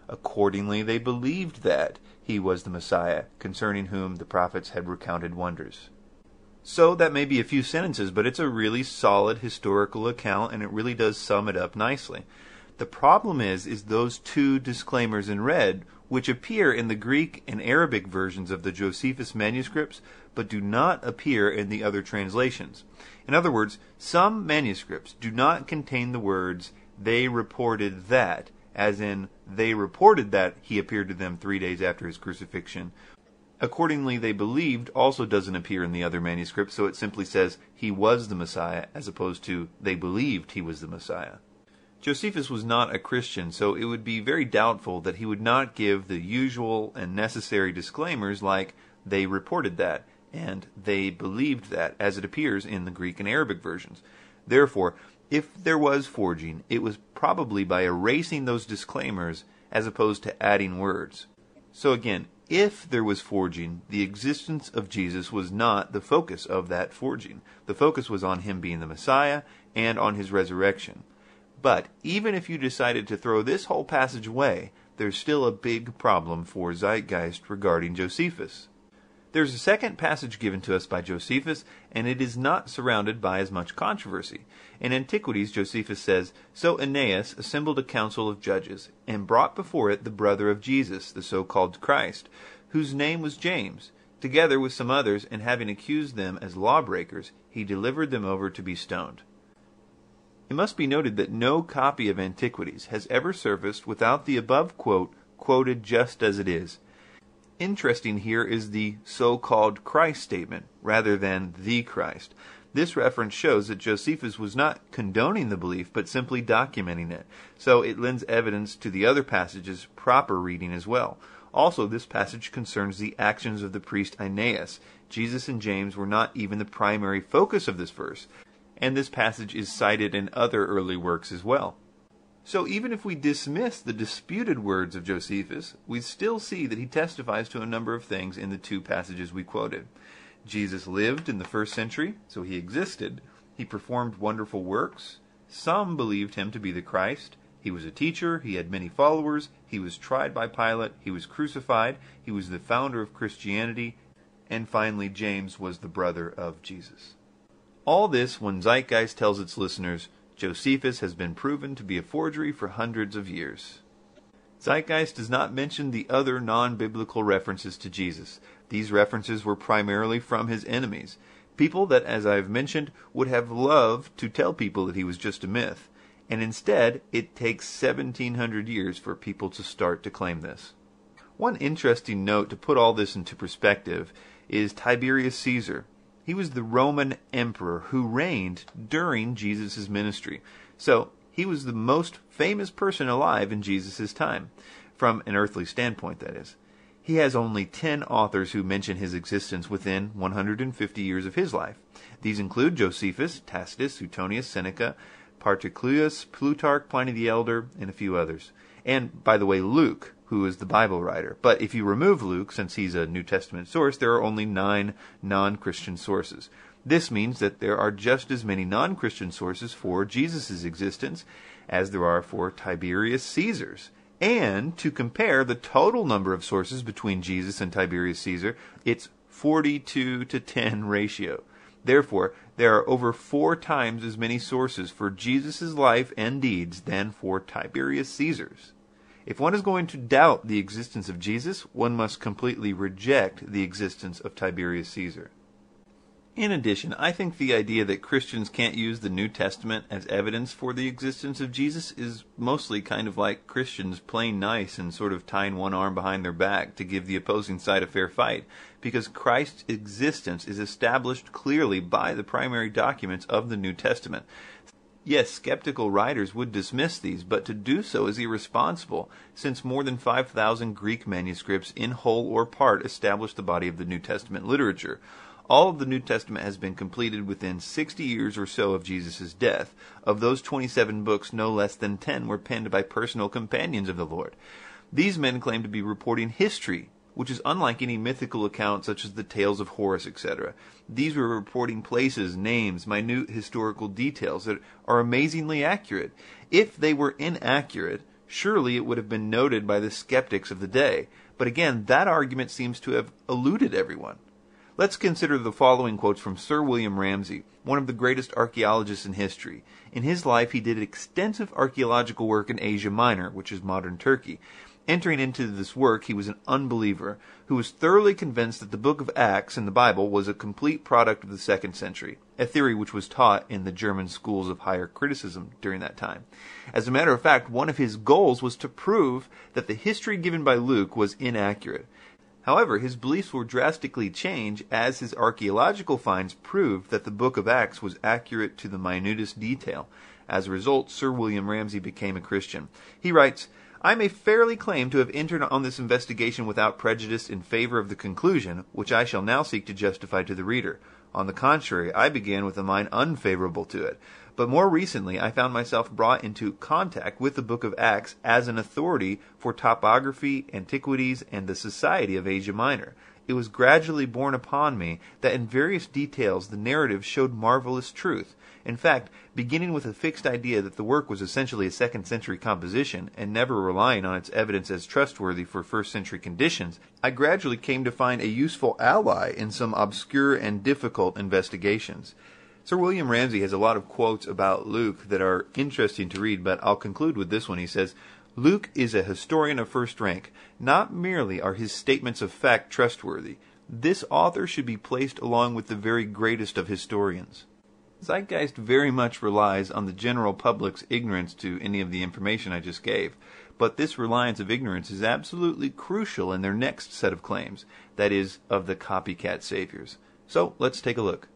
Accordingly, they believed that he was the Messiah, concerning whom the prophets had recounted wonders. So that may be a few sentences, but it's a really solid historical account, and it really does sum it up nicely. The problem is those two disclaimers in red, which appear in the Greek and Arabic versions of the Josephus manuscripts, but do not appear in the other translations. In other words, some manuscripts do not contain the words, "they reported that," as in, they reported that he appeared to them 3 days after his crucifixion. Accordingly, they believed also doesn't appear in the other manuscripts, so it simply says he was the Messiah, as opposed to they believed he was the Messiah. Josephus was not a Christian, so it would be very doubtful that he would not give the usual and necessary disclaimers like they reported that and they believed that, as it appears in the Greek and Arabic versions. Therefore, if there was forging, it was probably by erasing those disclaimers as opposed to adding words. So again, if there was forging, the existence of Jesus was not the focus of that forging. The focus was on him being the Messiah and on his resurrection. But even if you decided to throw this whole passage away, there's still a big problem for Zeitgeist regarding Josephus. There's a second passage given to us by Josephus, and it is not surrounded by as much controversy. In Antiquities, Josephus says, "So Aeneas assembled a council of judges, and brought before it the brother of Jesus, the so-called Christ, whose name was James. Together with some others, and having accused them as lawbreakers, he delivered them over to be stoned." It must be noted that no copy of Antiquities has ever surfaced without the above quote quoted just as it is. Interesting here is the so-called Christ statement, rather than the Christ. This reference shows that Josephus was not condoning the belief, but simply documenting it. So it lends evidence to the other passage's proper reading as well. Also, this passage concerns the actions of the priest Aeneas. Jesus and James were not even the primary focus of this verse, and this passage is cited in other early works as well. So even if we dismiss the disputed words of Josephus, we still see that he testifies to a number of things in the two passages we quoted. Jesus lived in the first century, so he existed. He performed wonderful works. Some believed him to be the Christ. He was a teacher. He had many followers. He was tried by Pilate. He was crucified. He was the founder of Christianity. And finally, James was the brother of Jesus. All this when Zeitgeist tells its listeners, Josephus has been proven to be a forgery for hundreds of years. Zeitgeist does not mention the other non-biblical references to Jesus. These references were primarily from his enemies, people that, as I've mentioned, would have loved to tell people that he was just a myth, and instead it takes 1700 years for people to start to claim this. One interesting note to put all this into perspective is Tiberius Caesar. He was the Roman emperor who reigned during Jesus' ministry. So he was the most famous person alive in Jesus' time, from an earthly standpoint, that is. He has only 10 authors who mention his existence within 150 years of his life. These include Josephus, Tacitus, Suetonius, Seneca, Paterculus, Plutarch, Pliny the Elder, and a few others. And, by the way, Luke, who is the Bible writer. But if you remove Luke, since he's a New Testament source, there are only 9 non-Christian sources. This means that there are just as many non-Christian sources for Jesus' existence as there are for Tiberius Caesar's. And to compare the total number of sources between Jesus and Tiberius Caesar, it's 42-10 ratio. Therefore, there are over 4 times as many sources for Jesus' life and deeds than for Tiberius Caesar's. If one is going to doubt the existence of Jesus, one must completely reject the existence of Tiberius Caesar. In addition, I think the idea that Christians can't use the New Testament as evidence for the existence of Jesus is mostly kind of like Christians playing nice and sort of tying one arm behind their back to give the opposing side a fair fight, because Christ's existence is established clearly by the primary documents of the New Testament. Yes, skeptical writers would dismiss these, but to do so is irresponsible, since more than 5,000 Greek manuscripts in whole or part establish the body of the New Testament literature. All of the New Testament has been completed within 60 years or so of Jesus' death. Of those 27 books, no less than 10 were penned by personal companions of the Lord. These men claim to be reporting history, which is unlike any mythical account such as the tales of Horace, etc. These were reporting places, names, minute historical details that are amazingly accurate. If they were inaccurate, Surely it would have been noted by the skeptics of the day. But again, that argument seems to have eluded everyone. Let's consider the following quotes from Sir William Ramsay, one of the greatest archaeologists in history. In his life, he did extensive archaeological work in Asia Minor, which is modern Turkey. Entering into this work, he was an unbeliever who was thoroughly convinced that the book of Acts in the Bible was a complete product of the 2nd century, a theory which was taught in the German schools of higher criticism during that time. As a matter of fact, one of his goals was to prove that the history given by Luke was inaccurate. However, his beliefs were drastically changed as his archaeological finds proved that the book of Acts was accurate to the minutest detail. As a result, Sir William Ramsay became a Christian. He writes, "I may fairly claim to have entered on this investigation without prejudice in favor of the conclusion, which I shall now seek to justify to the reader. On the contrary, I began with a mind unfavorable to it. But more recently, I found myself brought into contact with the book of Acts as an authority for topography, antiquities, and the society of Asia Minor. It was gradually borne upon me that in various details the narrative showed marvelous truth. In fact, beginning with a fixed idea that the work was essentially a 2nd century composition, and never relying on its evidence as trustworthy for 1st century conditions, I gradually came to find a useful ally in some obscure and difficult investigations." Sir William Ramsay has a lot of quotes about Luke that are interesting to read, but I'll conclude with this one. He says, "Luke is a historian of first rank. Not merely are his statements of fact trustworthy. This author should be placed along with the very greatest of historians." Zeitgeist very much relies on the general public's ignorance to any of the information I just gave, but this reliance of ignorance is absolutely crucial in their next set of claims, that is, of the copycat saviors. So let's take a look.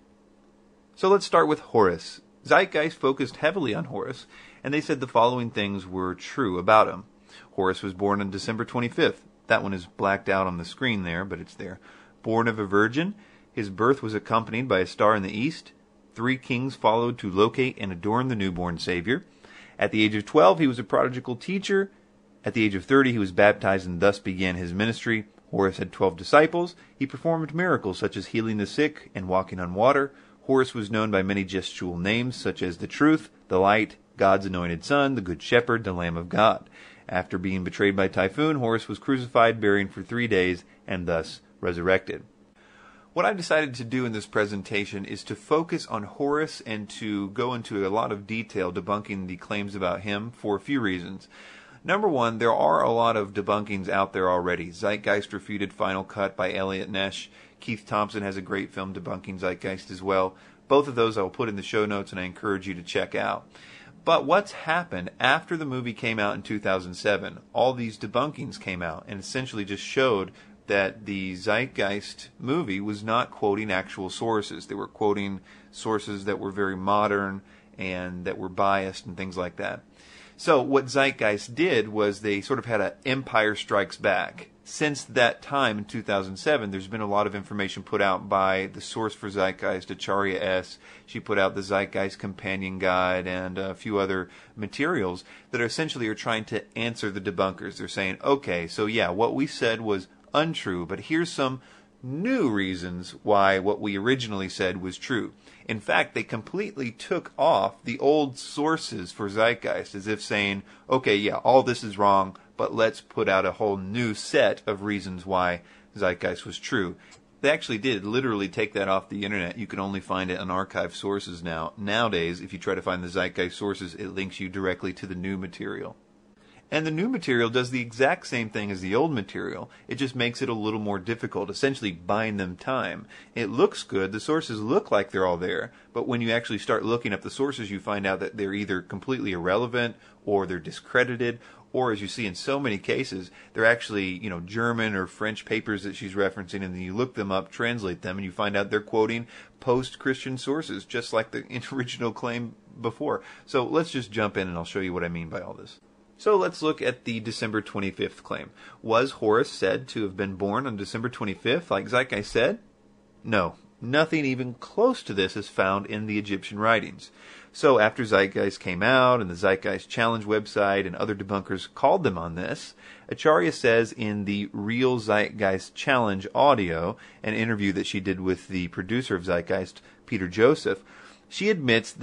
So let's start with Horus. Zeitgeist focused heavily on Horus, and they said the following things were true about him. Horus was born on December 25th. That one is blacked out on the screen there, but it's there. Born of a virgin, his birth was accompanied by a star in the east. 3 kings followed to locate and adorn the newborn Savior. At the age of 12, he was a prodigal teacher. At the age of 30, he was baptized and thus began his ministry. Horus had 12 disciples. He performed miracles such as healing the sick and walking on water. Horus was known by many gestual names such as the Truth, the Light, God's Anointed Son, the Good Shepherd, the Lamb of God. After being betrayed by Typhoon, Horus was crucified, buried for 3 days, and thus resurrected. What I've decided to do in this presentation is to focus on Horus and to go into a lot of detail debunking the claims about him for a few reasons. Number one, there are a lot of debunkings out there already. Zeitgeist refuted Final Cut by Elliot Nesh. Keith Thompson has a great film debunking Zeitgeist as well. Both of those I will put in the show notes and I encourage you to check out. But what's happened after the movie came out in 2007, all these debunkings came out and essentially just showed that the Zeitgeist movie was not quoting actual sources. They were quoting sources that were very modern and that were biased and things like that. So what Zeitgeist did was they sort of had an Empire Strikes Back. Since that time in 2007, there's been a lot of information put out by the source for Zeitgeist, Acharya S. She put out the Zeitgeist Companion Guide and a few other materials that essentially are trying to answer the debunkers. They're saying, okay, so yeah, what we said was untrue, but here's some new reasons why what we originally said was true. In fact, they completely took off the old sources for Zeitgeist, as if saying, okay, yeah, all this is wrong, but let's put out a whole new set of reasons why Zeitgeist was true. They actually did literally take that off the internet. You can only find it on archive sources now. Nowadays, if you try to find the Zeitgeist sources, it links you directly to the new material. And the new material does the exact same thing as the old material. It just makes it a little more difficult, essentially buying them time. It looks good. The sources look like they're all there. But when you actually start looking up the sources, you find out that they're either completely irrelevant or they're discredited. Or, as you see in so many cases, they're actually, German or French papers that she's referencing, and then you look them up, translate them, and you find out they're quoting post-Christian sources, just like the original claim before. So let's just jump in and I'll show you what I mean by all this. So let's look at the December 25th claim. Was Horus said to have been born on December 25th, like Zeitgeist said? No. Nothing even close to this is found in the Egyptian writings. So after Zeitgeist came out and the Zeitgeist Challenge website and other debunkers called them on this, Acharya says in the Real Zeitgeist Challenge audio, an interview that she did with the producer of Zeitgeist, Peter Joseph, she admits that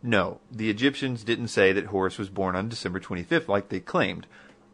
No, the Egyptians didn't say that Horus was born on December 25th like they claimed.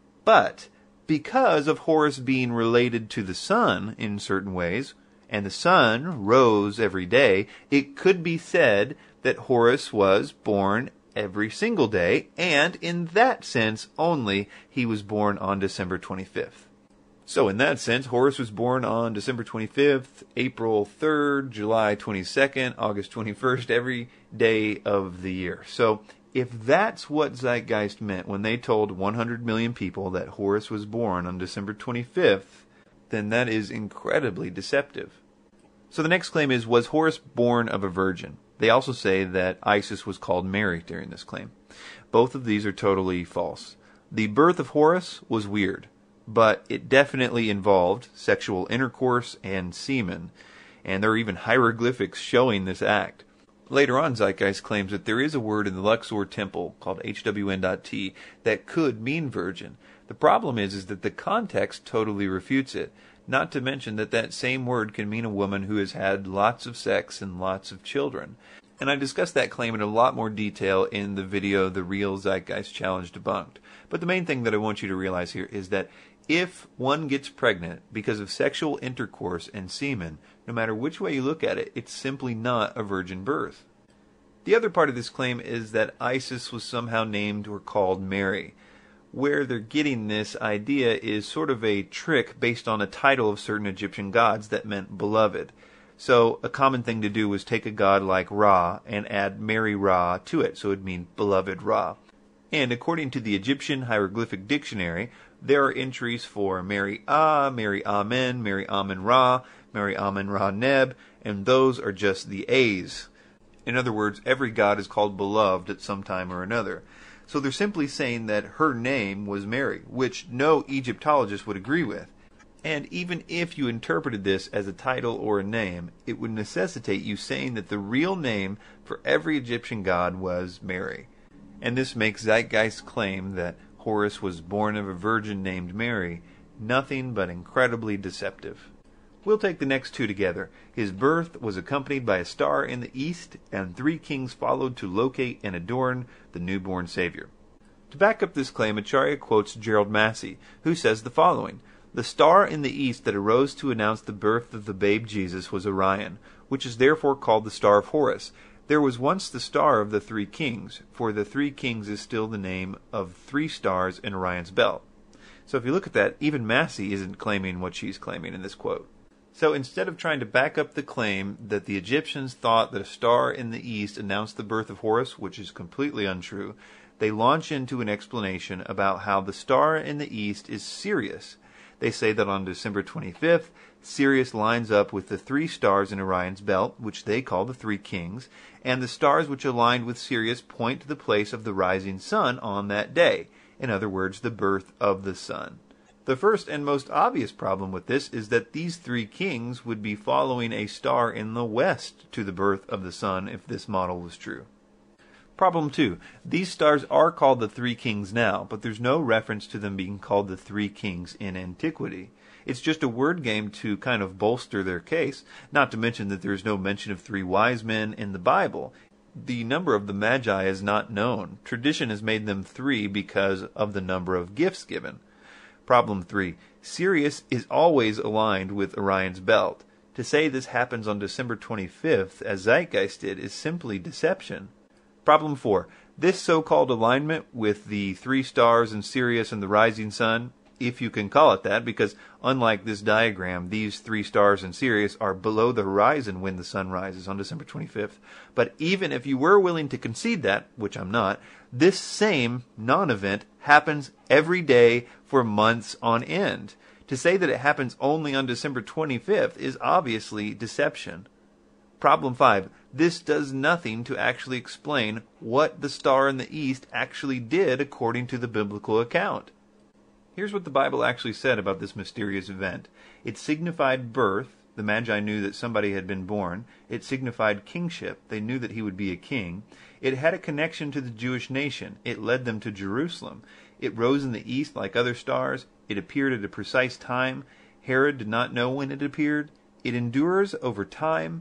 But because of Horus being related to the sun in certain ways, and the sun rose every day, it could be said that Horus was born every single day, and in that sense only, he was born on December 25th. So in that sense, Horus was born on December 25th, April 3rd, July 22nd, August 21st, every day of the year. So if that's what Zeitgeist meant when they told 100 million people that Horus was born on December 25th, then that is incredibly deceptive. So the next claim is, was Horus born of a virgin? They also say that Isis was called Mary during this claim. Both of these are totally false. The birth of Horus was weird, but it definitely involved sexual intercourse and semen, and there are even hieroglyphics showing this act. Later on, Zeitgeist claims that there is a word in the Luxor temple called HWN.T that could mean virgin. The problem is that the context totally refutes it, not to mention that that same word can mean a woman who has had lots of sex and lots of children. And I discussed that claim in a lot more detail in the video, The Real Zeitgeist Challenge Debunked. But the main thing that I want you to realize here is that if one gets pregnant because of sexual intercourse and semen, no matter which way you look at it, it's simply not a virgin birth. The other part of this claim is that Isis was somehow named or called Mary. Where they're getting this idea is sort of a trick based on a title of certain Egyptian gods that meant beloved. So a common thing to do was take a god like Ra and add Mary Ra to it, so it would mean beloved Ra. And according to the Egyptian Hieroglyphic Dictionary, there are entries for Mary Ah, Mary Amen, Mary Amen Ra, Mary Amen Ra Neb, and those are just the A's. In other words, every god is called beloved at some time or another. So they're simply saying that her name was Mary, which no Egyptologist would agree with. And even if you interpreted this as a title or a name, it would necessitate you saying that the real name for every Egyptian god was Mary. And this makes Zeitgeist's claim that Horus was born of a virgin named Mary nothing but incredibly deceptive. We'll take the next two together. His birth was accompanied by a star in the east, and 3 kings followed to locate and adorn the newborn Savior. To back up this claim, Acharya quotes Gerald Massey, who says the following: "The star in the east that arose to announce the birth of the babe Jesus was Orion, which is therefore called the star of Horus. There was once the star of the 3 kings, for the 3 kings is still the name of 3 stars in Orion's belt." So if you look at that, even Massey isn't claiming what she's claiming in this quote. So instead of trying to back up the claim that the Egyptians thought that a star in the east announced the birth of Horus, which is completely untrue, they launch into an explanation about how the star in the east is Sirius. They say that on December 25th, Sirius lines up with the 3 stars in Orion's belt, which they call the 3 kings, and the stars which aligned with Sirius point to the place of the rising sun on that day. In other words, the birth of the sun. The first and most obvious problem with this is that these 3 kings would be following a star in the west to the birth of the sun if this model was true. Problem 2. These stars are called the 3 kings now, but there's no reference to them being called the 3 kings in antiquity. It's just a word game to kind of bolster their case, not to mention that there's no mention of 3 wise men in the Bible. The number of the Magi is not known. Tradition has made them 3 because of the number of gifts given. Problem 3. Sirius is always aligned with Orion's belt. To say this happens on December 25th, as Zeitgeist did, is simply deception. Problem 4. This so-called alignment with the 3 stars in Sirius and the rising sun, if you can call it that, because unlike this diagram, these 3 stars in Sirius are below the horizon when the sun rises on December 25th. But even if you were willing to concede that, which I'm not, this same non-event happens every day for months on end. To say that it happens only on December 25th is obviously deception. Problem 5. This does nothing to actually explain what the star in the east actually did according to the biblical account. Here's what the Bible actually said about this mysterious event. It signified birth. The Magi knew that somebody had been born. It signified kingship. They knew that he would be a king. It had a connection to the Jewish nation. It led them to Jerusalem. It rose in the east like other stars. It appeared at a precise time. Herod did not know when it appeared. It endures over time.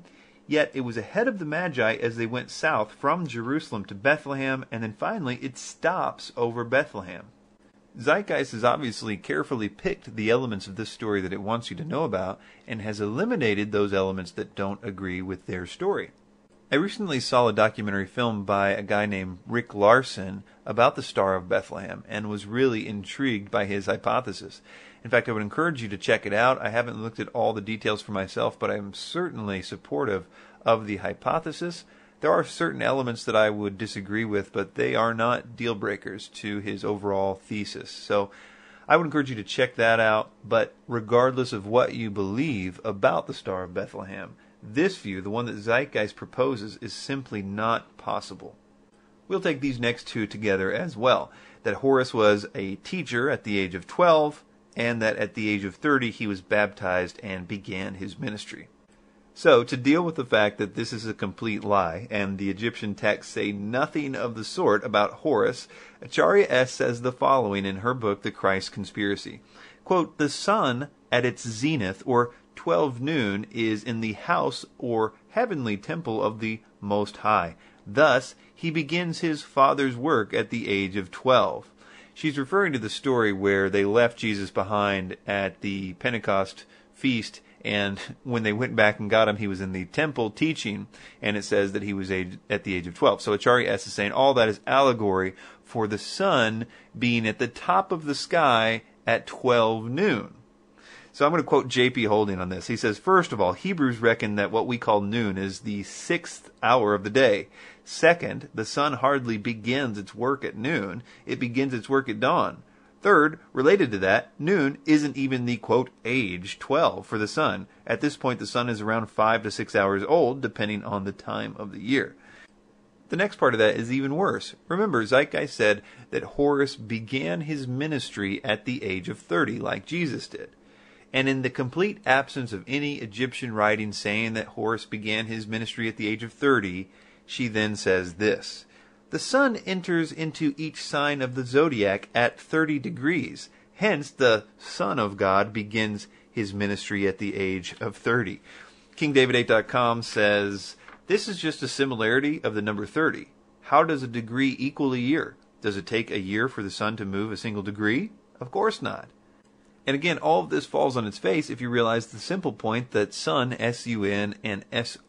Yet it was ahead of the Magi as they went south from Jerusalem to Bethlehem, and then finally it stops over Bethlehem. Zeitgeist has obviously carefully picked the elements of this story that it wants you to know about, and has eliminated those elements that don't agree with their story. I recently saw a documentary film by a guy named Rick Larson about the Star of Bethlehem, and was really intrigued by his hypothesis. In fact, I would encourage you to check it out. I haven't looked at all the details for myself, but I'm certainly supportive of the hypothesis. There are certain elements that I would disagree with, but they are not deal breakers to his overall thesis. So I would encourage you to check that out. But regardless of what you believe about the Star of Bethlehem, this view, the one that Zeitgeist proposes, is simply not possible. We'll take these next two together as well. That Horus was a teacher at the age of 12, and that at the age of 30 he was baptized and began his ministry. So, to deal with the fact that this is a complete lie, and the Egyptian texts say nothing of the sort about Horus, Acharya S. says the following in her book, The Christ Conspiracy. Quote, "The sun at its zenith, or 12 noon, is in the house or heavenly temple of the Most High. Thus, he begins his Father's work at the age of 12. She's referring to the story where they left Jesus behind at the Pentecost feast, and when they went back and got him, he was in the temple teaching, and it says that he was at the age of 12. So Acharya S. is saying all that is allegory for the sun being at the top of the sky at 12 noon. So I'm going to quote J.P. Holding on this. He says, first of all, Hebrews reckon that what we call noon is the 6th hour of the day. Second, the sun hardly begins its work at noon. It begins its work at dawn. Third, related to that, noon isn't even the, quote, age 12 for the sun. At this point, the sun is around 5 to 6 hours old, depending on the time of the year. The next part of that is even worse. Remember, Zeitgeist said that Horus began his ministry at the age of 30, like Jesus did. And in the complete absence of any Egyptian writing saying that Horus began his ministry at the age of 30, she then says this. The sun enters into each sign of the zodiac at 30 degrees. Hence, the Son of God begins his ministry at the age of 30. KingDavid8.com says, this is just a similarity of the number 30. How does a degree equal a year? Does it take a year for the sun to move a single degree? Of course not. And again, all of this falls on its face if you realize the simple point that sun, S-U-N, and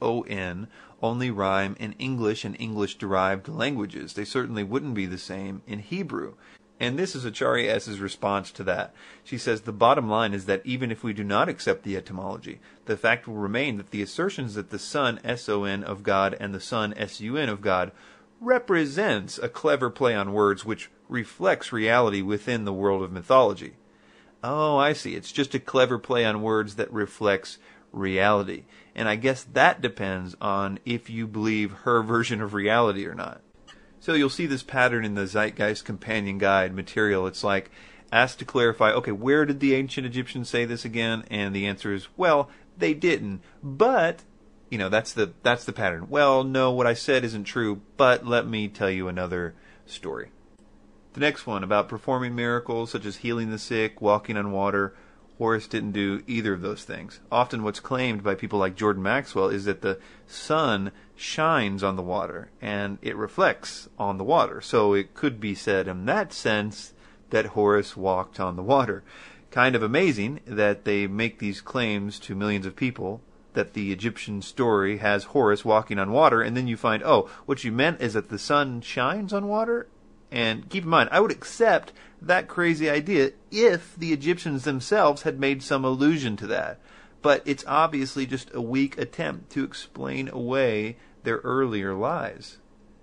S-O-N only rhyme in English and English-derived languages. They certainly wouldn't be the same in Hebrew. And this is Acharya S.'s response to that. She says, the bottom line is that even if we do not accept the etymology, the fact will remain that the assertions that the sun, S-O-N, of God and the sun, S-U-N, of God represents a clever play on words which reflects reality within the world of mythology. Oh, I see. It's just a clever play on words that reflects reality. And I guess that depends on if you believe her version of reality or not. So you'll see this pattern in the Zeitgeist Companion Guide material. It's like, asked to clarify, okay, where did the ancient Egyptians say this again? And the answer is, well, they didn't. But, that's the pattern. Well, no, what I said isn't true, but let me tell you another story. The next one, about performing miracles such as healing the sick, walking on water. Horus didn't do either of those things. Often what's claimed by people like Jordan Maxwell is that the sun shines on the water and it reflects on the water. So it could be said in that sense that Horus walked on the water. Kind of amazing that they make these claims to millions of people that the Egyptian story has Horus walking on water, and then you find, oh, what you meant is that the sun shines on water? And keep in mind, I would accept that crazy idea if the Egyptians themselves had made some allusion to that. But it's obviously just a weak attempt to explain away their earlier lies.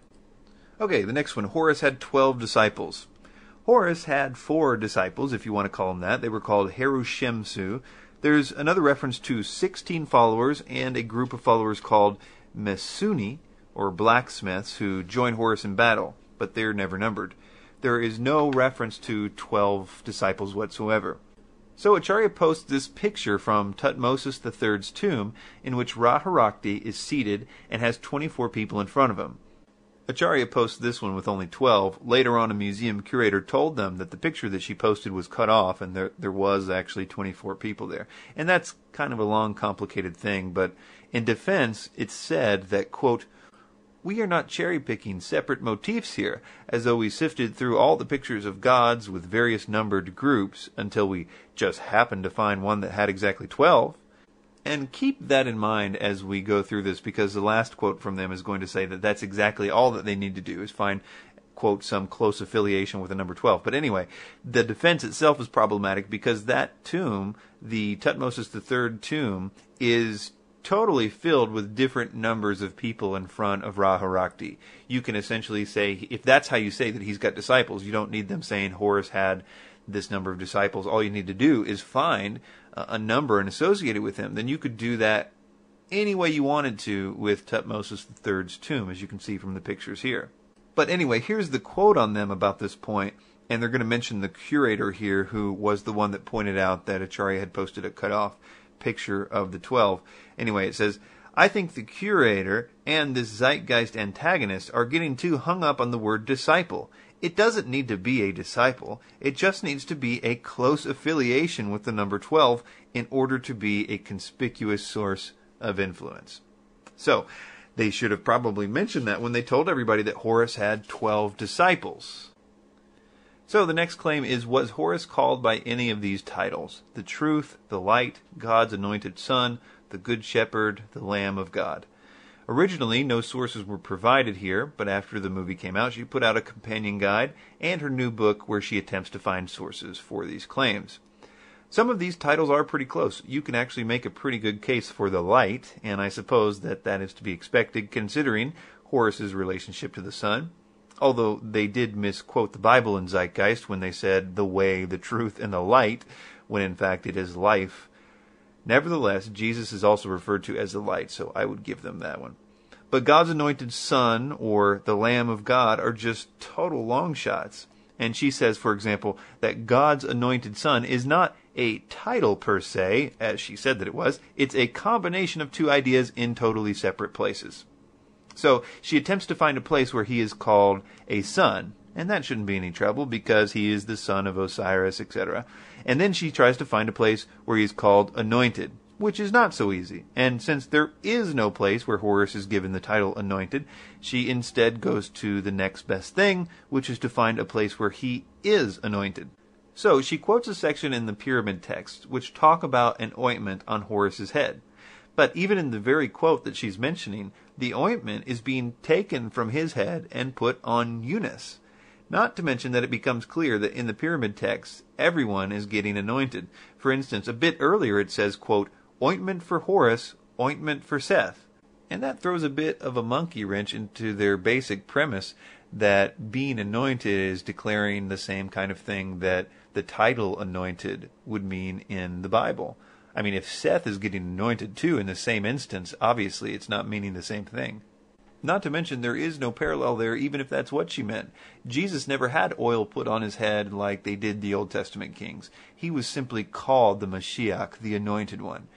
Okay, the next one. Horus had 12 disciples. Horus had 4 disciples, if you want to call them that. They were called Harushemsu. There's another reference to 16 followers and a group of followers called Mesuni, or blacksmiths, who joined Horus in battle, but they're never numbered. There is no reference to 12 disciples whatsoever. So Acharya posts this picture from Tutmosis III's tomb, in which Ra-Harakti is seated and has 24 people in front of him. Acharya posts this one with only 12. Later on, a museum curator told them that the picture that she posted was cut off, and there was actually 24 people there. And that's kind of a long, complicated thing, but In defense, it's said that, quote, "We are not cherry-picking separate motifs here, as though we sifted through all the pictures of gods with various numbered groups until we just happened to find one that had exactly 12. And keep that in mind as we go through this, because the last quote from them is going to say that that's exactly all that they need to do, is find, quote, some close affiliation with the number 12. But anyway, the defense itself is problematic because that tomb, the Thutmose III tomb, is totally filled with different numbers of people in front of Ra-Horakhti. You can essentially say, if that's how you say that he's got disciples, you don't need them saying Horus had this number of disciples. All you need to do is find a number and associate it with him. Then you could do that any way you wanted to with Thutmose III's tomb, as you can see from the pictures here. But anyway, here's the quote on them about this point, and they're going to mention the curator here, who was the one that pointed out that Acharya had posted a cut-off picture of the 12. Anyway, it says, "I think the curator and this zeitgeist antagonist are getting too hung up on the word disciple. It doesn't need to be a disciple. It just needs to be a close affiliation with the number 12 in order to be a conspicuous source of influence." So, they should have probably mentioned that when they told everybody that Horus had 12 disciples. So the next claim is, was Horus called by any of these titles? The Truth, the Light, God's Anointed Son, the Good Shepherd, the Lamb of God. Originally, no sources were provided here, but after the movie came out, she put out a companion guide and her new book where she attempts to find sources for these claims. Some of these titles are pretty close. You can actually make a pretty good case for the Light, and I suppose that that is to be expected considering Horus's relationship to the sun. Although they did misquote the Bible in Zeitgeist when they said the way, the truth, and the light, when in fact it is life. Nevertheless, Jesus is also referred to as the light, so I would give them that one. But God's Anointed Son, or the Lamb of God, are just total long shots. And she says, for example, that God's Anointed Son is not a title per se, as she said that it was. It's a combination of two ideas in totally separate places. So she attempts to find a place where he is called a son, and that shouldn't be any trouble because he is the son of Osiris, etc. And then she tries to find a place where he is called anointed, which is not so easy. And since there is no place where Horus is given the title anointed, she instead goes to the next best thing, which is to find a place where he is anointed. So she quotes a section in the pyramid texts which talk about an ointment on Horus's head. But even in the very quote that she's mentioning, the ointment is being taken from his head and put on Eunice. Not to mention that it becomes clear that in the pyramid texts, everyone is getting anointed. For instance, a bit earlier it says, quote, "Ointment for Horus, ointment for Seth." And that throws a bit of a monkey wrench into their basic premise that being anointed is declaring the same kind of thing that the title anointed would mean in the Bible. I mean, if Seth is getting anointed too in the same instance, obviously it's not meaning the same thing. Not to mention there is no parallel there, even if that's what she meant. Jesus never had oil put on his head like they did the Old Testament kings. He was simply called the Mashiach, the Anointed One.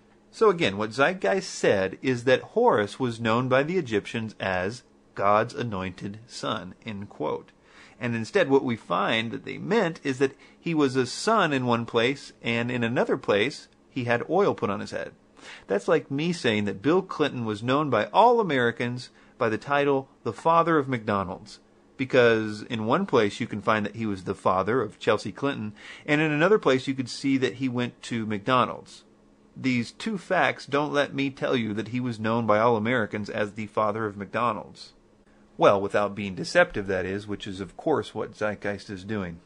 So again, what Zeitgeist said is that Horus was known by the Egyptians as God's Anointed Son, end quote. And instead what we find that they meant is that he was a son in one place, and in another place he had oil put on his head. That's like me saying that Bill Clinton was known by all Americans by the title the Father of McDonald's, because in one place you can find that he was the father of Chelsea Clinton, and in another place you could see that he went to McDonald's. These two facts don't let me tell you that he was known by all Americans as the Father of McDonald's. Well, without being deceptive, that is, which is of course what Zeitgeist is doing.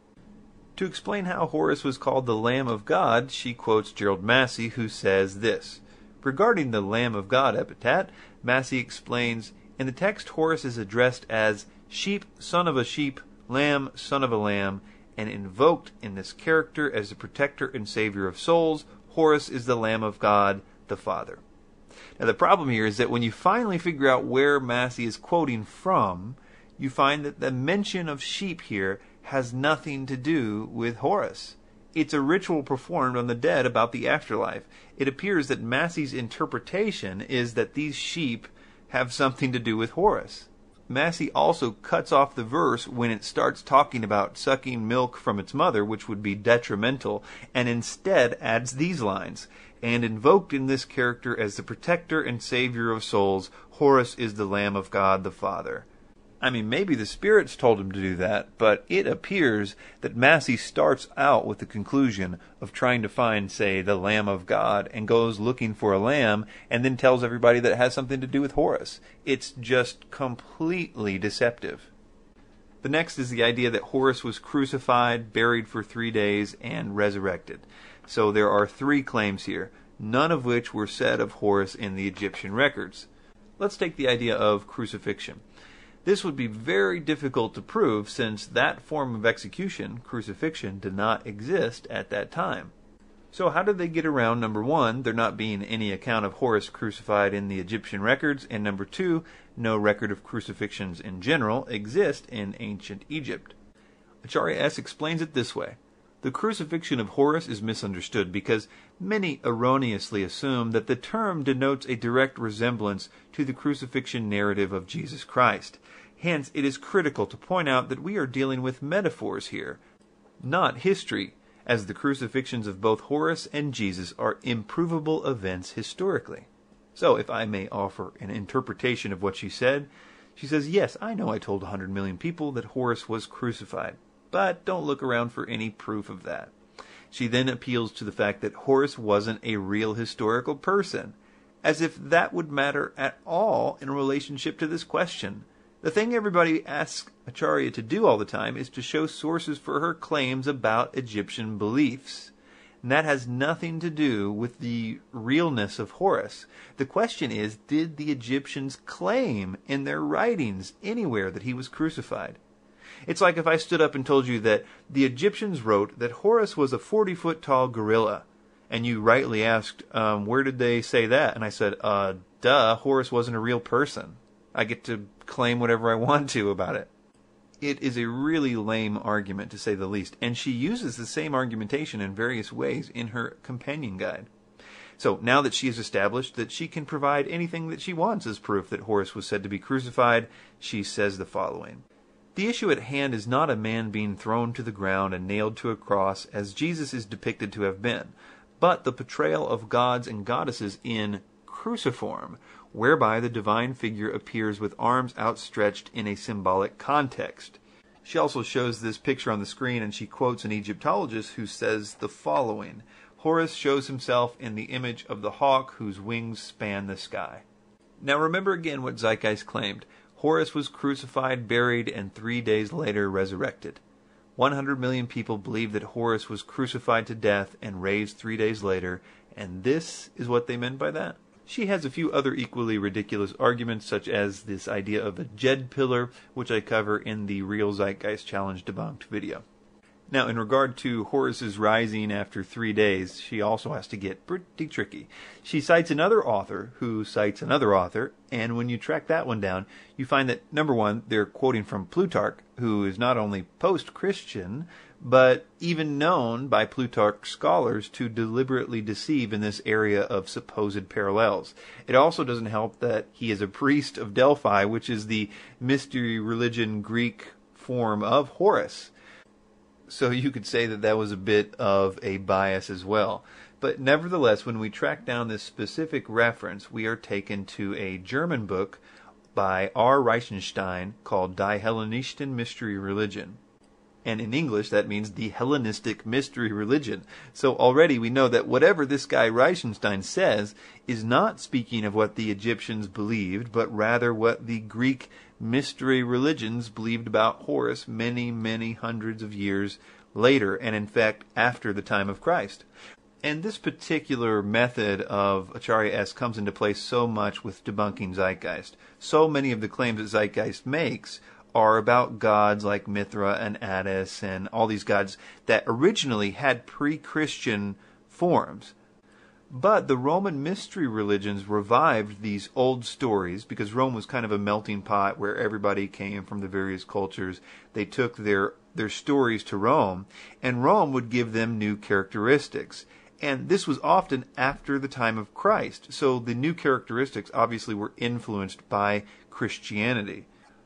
To explain how Horus was called the Lamb of God, she quotes Gerald Massey, who says this. Regarding the Lamb of God epithet, Massey explains, in the text Horus is addressed as sheep, son of a sheep, lamb, son of a lamb, and invoked in this character as the protector and savior of souls. Horus is the Lamb of God, the Father. Now the problem here is that when you finally figure out where Massey is quoting from, you find that the mention of sheep here has nothing to do with Horus. It's a ritual performed on the dead about the afterlife. It appears that Massey's interpretation is that these sheep have something to do with Horus. Massey also cuts off the verse when it starts talking about sucking milk from its mother, which would be detrimental, and instead adds these lines. and invoked in this character as the protector and savior of souls, Horus is the Lamb of God the Father. I mean, maybe the spirits told him to do that, but it appears that Massey starts out with the conclusion of trying to find, say, the Lamb of God, and goes looking for a lamb, and then tells everybody that it has something to do with Horus. It's just completely deceptive. The next is the idea that Horus was crucified, buried for 3 days, and resurrected. So there are 3 claims here, none of which were said of Horus in the Egyptian records. Let's take the idea of crucifixion. This would be very difficult to prove since that form of execution, crucifixion, did not exist at that time. So how did they get around, number 1, there not being any account of Horus crucified in the Egyptian records, and number 2, no record of crucifixions in general exist in ancient Egypt? Acharya S. explains it this way. The crucifixion of Horus is misunderstood because many erroneously assume that the term denotes a direct resemblance to the crucifixion narrative of Jesus Christ. Hence, it is critical to point out that we are dealing with metaphors here, not history, as the crucifixions of both Horus and Jesus are improvable events historically. So, if I may offer an interpretation of what she said, she says, yes, I know I told 100 million people that Horus was crucified, but don't look around for any proof of that. She then appeals to the fact that Horus wasn't a real historical person, as if that would matter at all in relationship to this question. The thing everybody asks Acharya to do all the time is to show sources for her claims about Egyptian beliefs. And that has nothing to do with the realness of Horus. The question is, did the Egyptians claim in their writings anywhere that he was crucified? It's like if I stood up and told you that the Egyptians wrote that Horus was a 40-foot tall gorilla, and you rightly asked, where did they say that? And I said, duh, Horus wasn't a real person. I get to claim whatever I want to about it. It is a really lame argument, to say the least, and she uses the same argumentation in various ways in her companion guide. So, now that she has established that she can provide anything that she wants as proof that Horus was said to be crucified, she says the following. The issue at hand is not a man being thrown to the ground and nailed to a cross as Jesus is depicted to have been, but the portrayal of gods and goddesses in cruciform, whereby the divine figure appears with arms outstretched in a symbolic context. She also shows this picture on the screen, and she quotes an Egyptologist who says the following. Horus shows himself in the image of the hawk whose wings span the sky. Now remember again what Zeitgeist claimed. Horus was crucified, buried, and 3 days later resurrected. 100 million people believe that Horus was crucified to death and raised 3 days later, and this is what they meant by that. She has a few other equally ridiculous arguments, such as this idea of a Jed pillar, which I cover in the Real Zeitgeist Challenge Debunked video. Now, in regard to Horus's rising after 3 days, she also has to get pretty tricky. She cites another author who cites another author, and when you track that one down, you find that, number one, they're quoting from Plutarch, who is not only post-Christian, but even known by Plutarch scholars to deliberately deceive in this area of supposed parallels. It also doesn't help that he is a priest of Delphi, which is the mystery religion Greek form of Horus. So you could say that that was a bit of a bias as well. But nevertheless, when we track down this specific reference, we are taken to a German book by R. Reichenstein called Die Hellenistischen Mystery Religion. And in English, that means the Hellenistic Mystery Religion. So already we know that whatever this guy Reichenstein says is not speaking of what the Egyptians believed, but rather what the Greek mystery religions believed about Horus many, many hundreds of years later, and in fact after the time of Christ. And this particular method of Acharya S. comes into play so much with debunking Zeitgeist. So many of the claims that Zeitgeist makes are about gods like Mithra and Attis and all these gods that originally had pre-Christian forms. But the Roman mystery religions revived these old stories because Rome was kind of a melting pot where everybody came from the various cultures. They took their stories to Rome, and Rome would give them new characteristics. And this was often after the time of Christ, so the new characteristics obviously were influenced by Christianity.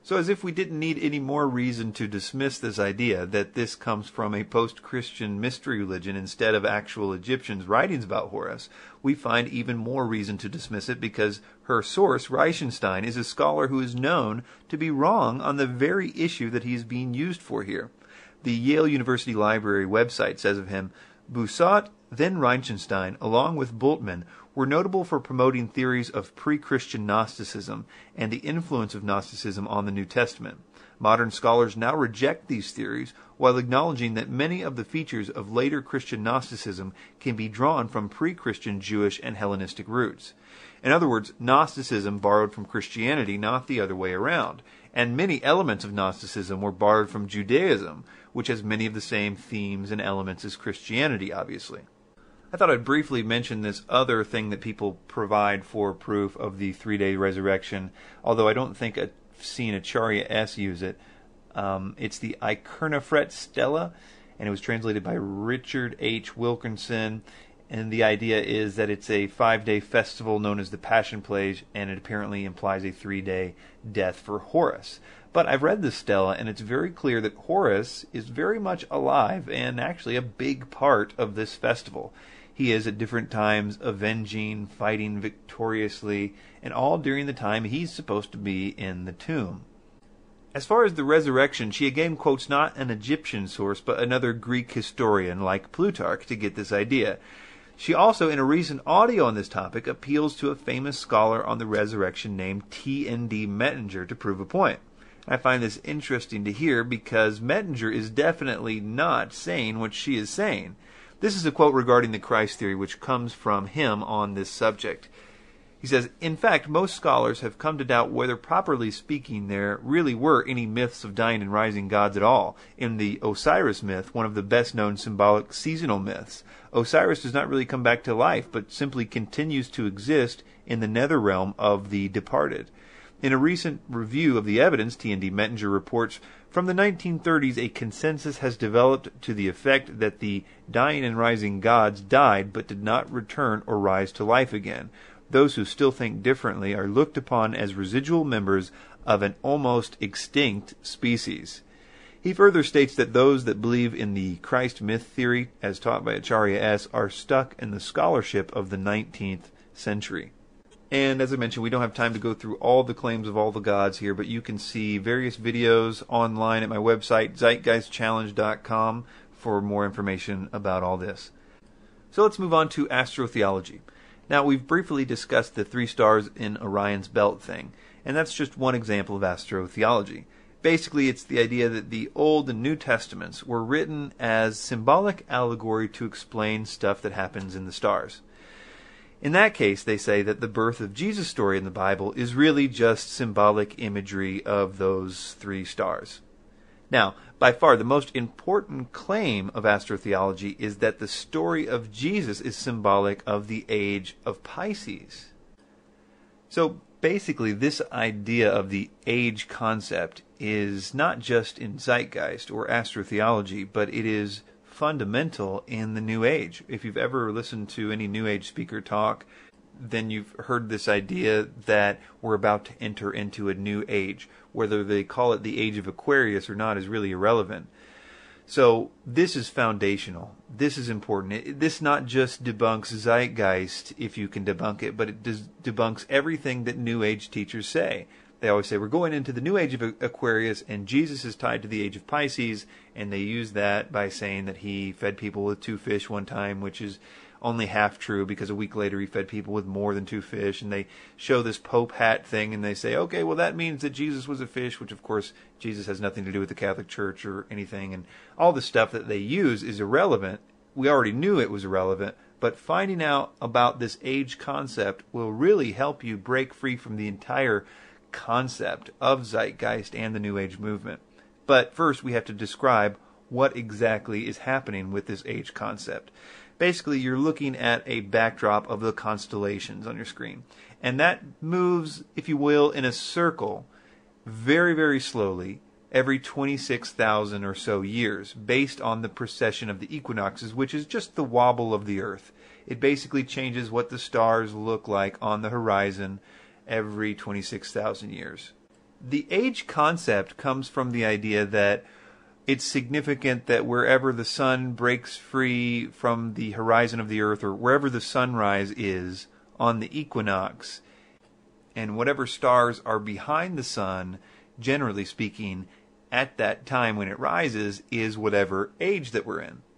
So as if we didn't need any more reason to dismiss this idea that this comes from a post-Christian mystery religion instead of actual Egyptians' writings about Horus, we find even more reason to dismiss it because her source, Reichenstein, is a scholar who is known to be wrong on the very issue that he is being used for here. The Yale University Library website says of him, Boussaint, then Reichenstein, along with Bultmann, were notable for promoting theories of pre-Christian Gnosticism and the influence of Gnosticism on the New Testament. Modern scholars now reject these theories while acknowledging that many of the features of later Christian Gnosticism can be drawn from pre-Christian Jewish and Hellenistic roots. In other words, Gnosticism borrowed from Christianity, not the other way around, and many elements of Gnosticism were borrowed from Judaism, which has many of the same themes and elements as Christianity, obviously. I thought I'd briefly mention this other thing that people provide for proof of the three-day resurrection, although I don't think I've seen Acharya S. use it. It's the Ikernafret Stela, and it was translated by Richard H. Wilkinson, and the idea is that it's a 5-day festival known as the Passion Plays, and it apparently implies a 3-day death for Horus. But I've read the Stela, and it's very clear that Horus is very much alive and actually a big part of this festival. He is at different times avenging, fighting victoriously, and all during the time he's supposed to be in the tomb. As far as the resurrection, she again quotes not an Egyptian source, but another Greek historian like Plutarch to get this idea. She also, in a recent audio on this topic, appeals to a famous scholar on the resurrection named T.N.D. Mettinger to prove a point. I find this interesting to hear because Mettinger is definitely not saying what she is saying. This is a quote regarding the Christ theory which comes from him on this subject. He says, in fact, most scholars have come to doubt whether, properly speaking, there really were any myths of dying and rising gods at all. In the Osiris myth, one of the best-known symbolic seasonal myths, Osiris does not really come back to life, but simply continues to exist in the nether realm of the departed. In a recent review of the evidence, T.N.D. Mettinger reports, from the 1930s a consensus has developed to the effect that the dying and rising gods died but did not return or rise to life again. Those who still think differently are looked upon as residual members of an almost extinct species. He further states that those that believe in the Christ myth theory, as taught by Acharya S., are stuck in the scholarship of the 19th century. And as I mentioned, we don't have time to go through all the claims of all the gods here, but you can see various videos online at my website, zeitgeistchallenge.com, for more information about all this. So let's move on to astrotheology. Now, we've briefly discussed the 3 stars in Orion's belt thing, and that's just one example of astrotheology. Basically, it's the idea that the Old and New Testaments were written as symbolic allegory to explain stuff that happens in the stars. In that case, they say that the birth of Jesus story in the Bible is really just symbolic imagery of those 3 stars. Now, by far the most important claim of astrotheology is that the story of Jesus is symbolic of the age of Pisces. So basically, this idea of the age concept is not just in Zeitgeist or astrotheology, but it is fundamental in the New Age. If you've ever listened to any New Age speaker talk, then you've heard this idea that we're about to enter into a new age. Whether they call it the age of Aquarius or not is really irrelevant. So this is foundational. This is important. This not just debunks Zeitgeist, if you can debunk it, but it debunks everything that New Age teachers say. They always say, we're going into the new age of Aquarius, and Jesus is tied to the age of Pisces, and they use that by saying that he fed people with 2 fish one time, which is only half true, because a week later he fed people with more than 2 fish, and they show this Pope hat thing, and they say, okay, well that means that Jesus was a fish, which of course Jesus has nothing to do with the Catholic Church or anything, and all the stuff that they use is irrelevant. We already knew it was irrelevant, but finding out about this age concept will really help you break free from the entire concept of Zeitgeist and the New Age movement. But first we have to describe what exactly is happening with this age concept. Basically, you're looking at a backdrop of the constellations on your screen. And that moves, if you will, in a circle very, very slowly every 26,000 or so years based on the precession of the equinoxes, which is just the wobble of the Earth. It basically changes what the stars look like on the horizon every 26,000 years. The age concept comes from the idea that it's significant that wherever the sun breaks free from the horizon of the earth, or wherever the sunrise is on the equinox, and whatever stars are behind the sun, generally speaking, at that time when it rises, is whatever age that we're in.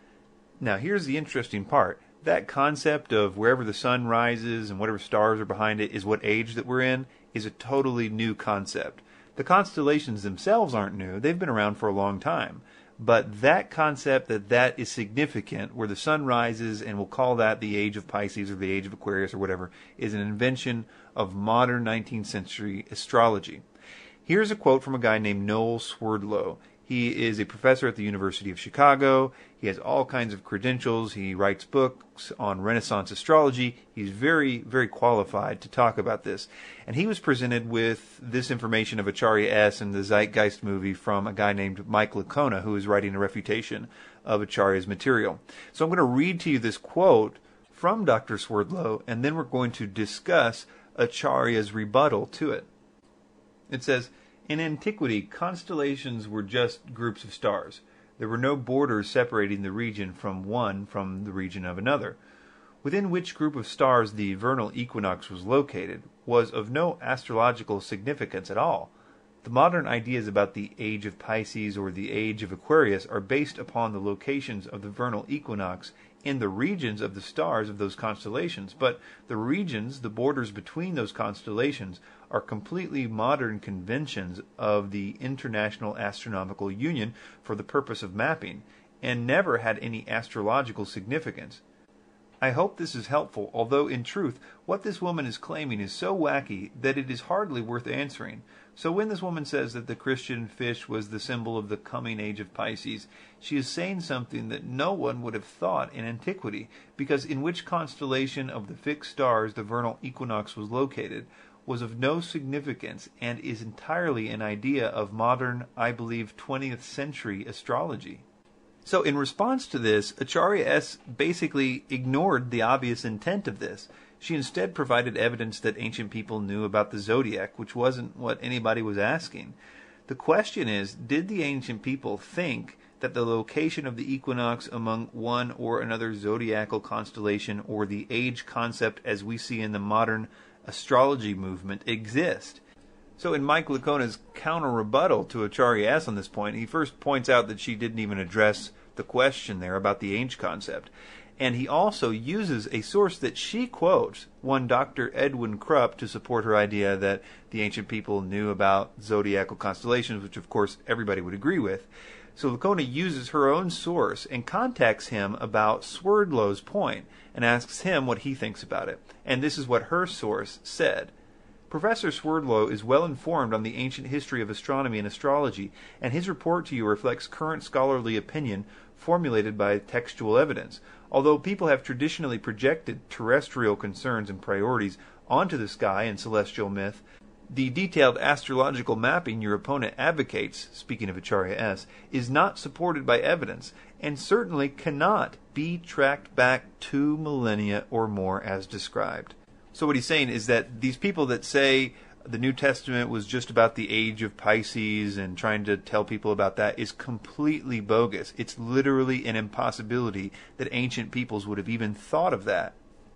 Now, here's the interesting part. That concept of wherever the sun rises and whatever stars are behind it is what age that we're in is a totally new concept. The constellations themselves aren't new. They've been around for a long time. But that concept that is significant, where the sun rises, and we'll call that the age of Pisces or the age of Aquarius or whatever, is an invention of modern 19th century astrology. Here's a quote from a guy named Noel Swerdlow. He is a professor at the University of Chicago. He has all kinds of credentials. He writes books on Renaissance astrology. He's very, very qualified to talk about this. And he was presented with this information of Acharya S. and the Zeitgeist movie from a guy named Mike Licona, who is writing a refutation of Acharya's material. So I'm going to read to you this quote from Dr. Swerdlow, and then we're going to discuss Acharya's rebuttal to it. It says, "In antiquity, constellations were just groups of stars. There were no borders separating the region from the region of another. Within which group of stars the vernal equinox was located was of no astrological significance at all. The modern ideas about the age of Pisces or the age of Aquarius are based upon the locations of the vernal equinox in the regions of the stars of those constellations, but the regions, the borders between those constellations, are completely modern conventions of the International Astronomical Union for the purpose of mapping, and never had any astrological significance. I hope this is helpful, although in truth, what this woman is claiming is so wacky that it is hardly worth answering. So when this woman says that the Christian fish was the symbol of the coming age of Pisces, she is saying something that no one would have thought in antiquity, because in which constellation of the fixed stars the vernal equinox was located was of no significance and is entirely an idea of modern, I believe, 20th century astrology. So in response to this, Acharya S. basically ignored the obvious intent of this. She instead provided evidence that ancient people knew about the zodiac, which wasn't what anybody was asking. The question is, did the ancient people think that the location of the equinox among one or another zodiacal constellation, or the age concept as we see in the modern astrology movement, exist? So in Mike Licona's counter-rebuttal to Acharya S. on this point, he first points out that she didn't even address the question there about the age concept. And he also uses a source that she quotes, one Dr. Edwin Krupp, to support her idea that the ancient people knew about zodiacal constellations, which of course everybody would agree with. So Licona uses her own source and contacts him about Swerdlow's point and asks him what he thinks about it. And this is what her source said. Professor Swerdlow is well informed on the ancient history of astronomy and astrology, and his report to you reflects current scholarly opinion formulated by textual evidence. Although people have traditionally projected terrestrial concerns and priorities onto the sky and celestial myth, the detailed astrological mapping your opponent advocates, speaking of Acharya S., is not supported by evidence, and certainly cannot be tracked back 2 millennia or more as described. So what he's saying is that these people that say the New Testament was just about the age of Pisces and trying to tell people about that is completely bogus. It's literally an impossibility that ancient peoples would have even thought of that.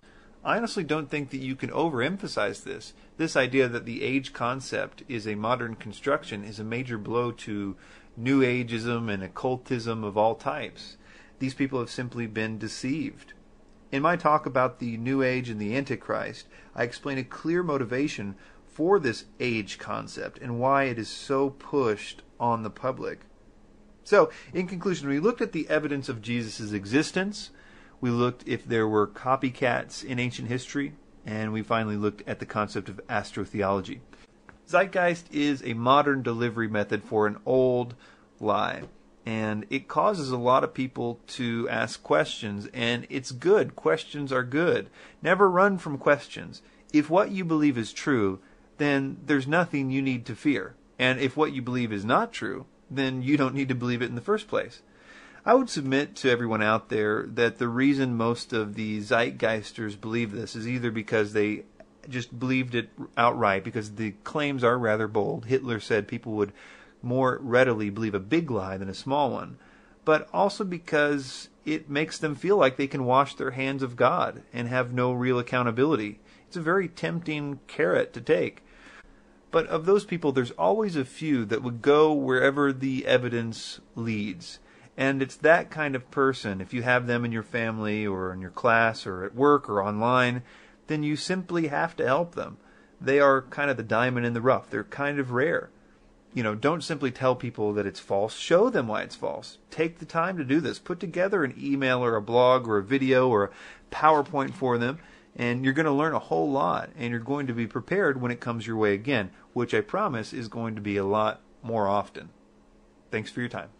I honestly don't think that you can overemphasize this. This idea that the age concept is a modern construction is a major blow to New Ageism and occultism of all types. These people have simply been deceived. In my talk about the New Age and the Antichrist, I explain a clear motivation for this age concept and why it is so pushed on the public. So, in conclusion, we looked at the evidence of Jesus' existence, we looked if there were copycats in ancient history, and we finally looked at the concept of astrotheology. Zeitgeist is a modern delivery method for an old lie. And it causes a lot of people to ask questions, and it's good. Questions are good. Never run from questions. If what you believe is true, then there's nothing you need to fear. And if what you believe is not true, then you don't need to believe it in the first place. I would submit to everyone out there that the reason most of the Zeitgeisters believe this is either because they just believed it outright because the claims are rather bold. Hitler said people would more readily believe a big lie than a small one, but also because it makes them feel like they can wash their hands of God and have no real accountability. It's a very tempting carrot to take. But of those people, there's always a few that would go wherever the evidence leads. And it's that kind of person, if you have them in your family or in your class or at work or online, then you simply have to help them. They are kind of the diamond in the rough. They're kind of rare. Don't simply tell people that it's false. Show them why it's false. Take the time to do this. Put together an email or a blog or a video or a PowerPoint for them, and you're going to learn a whole lot, and you're going to be prepared when it comes your way again, which I promise is going to be a lot more often. Thanks for your time.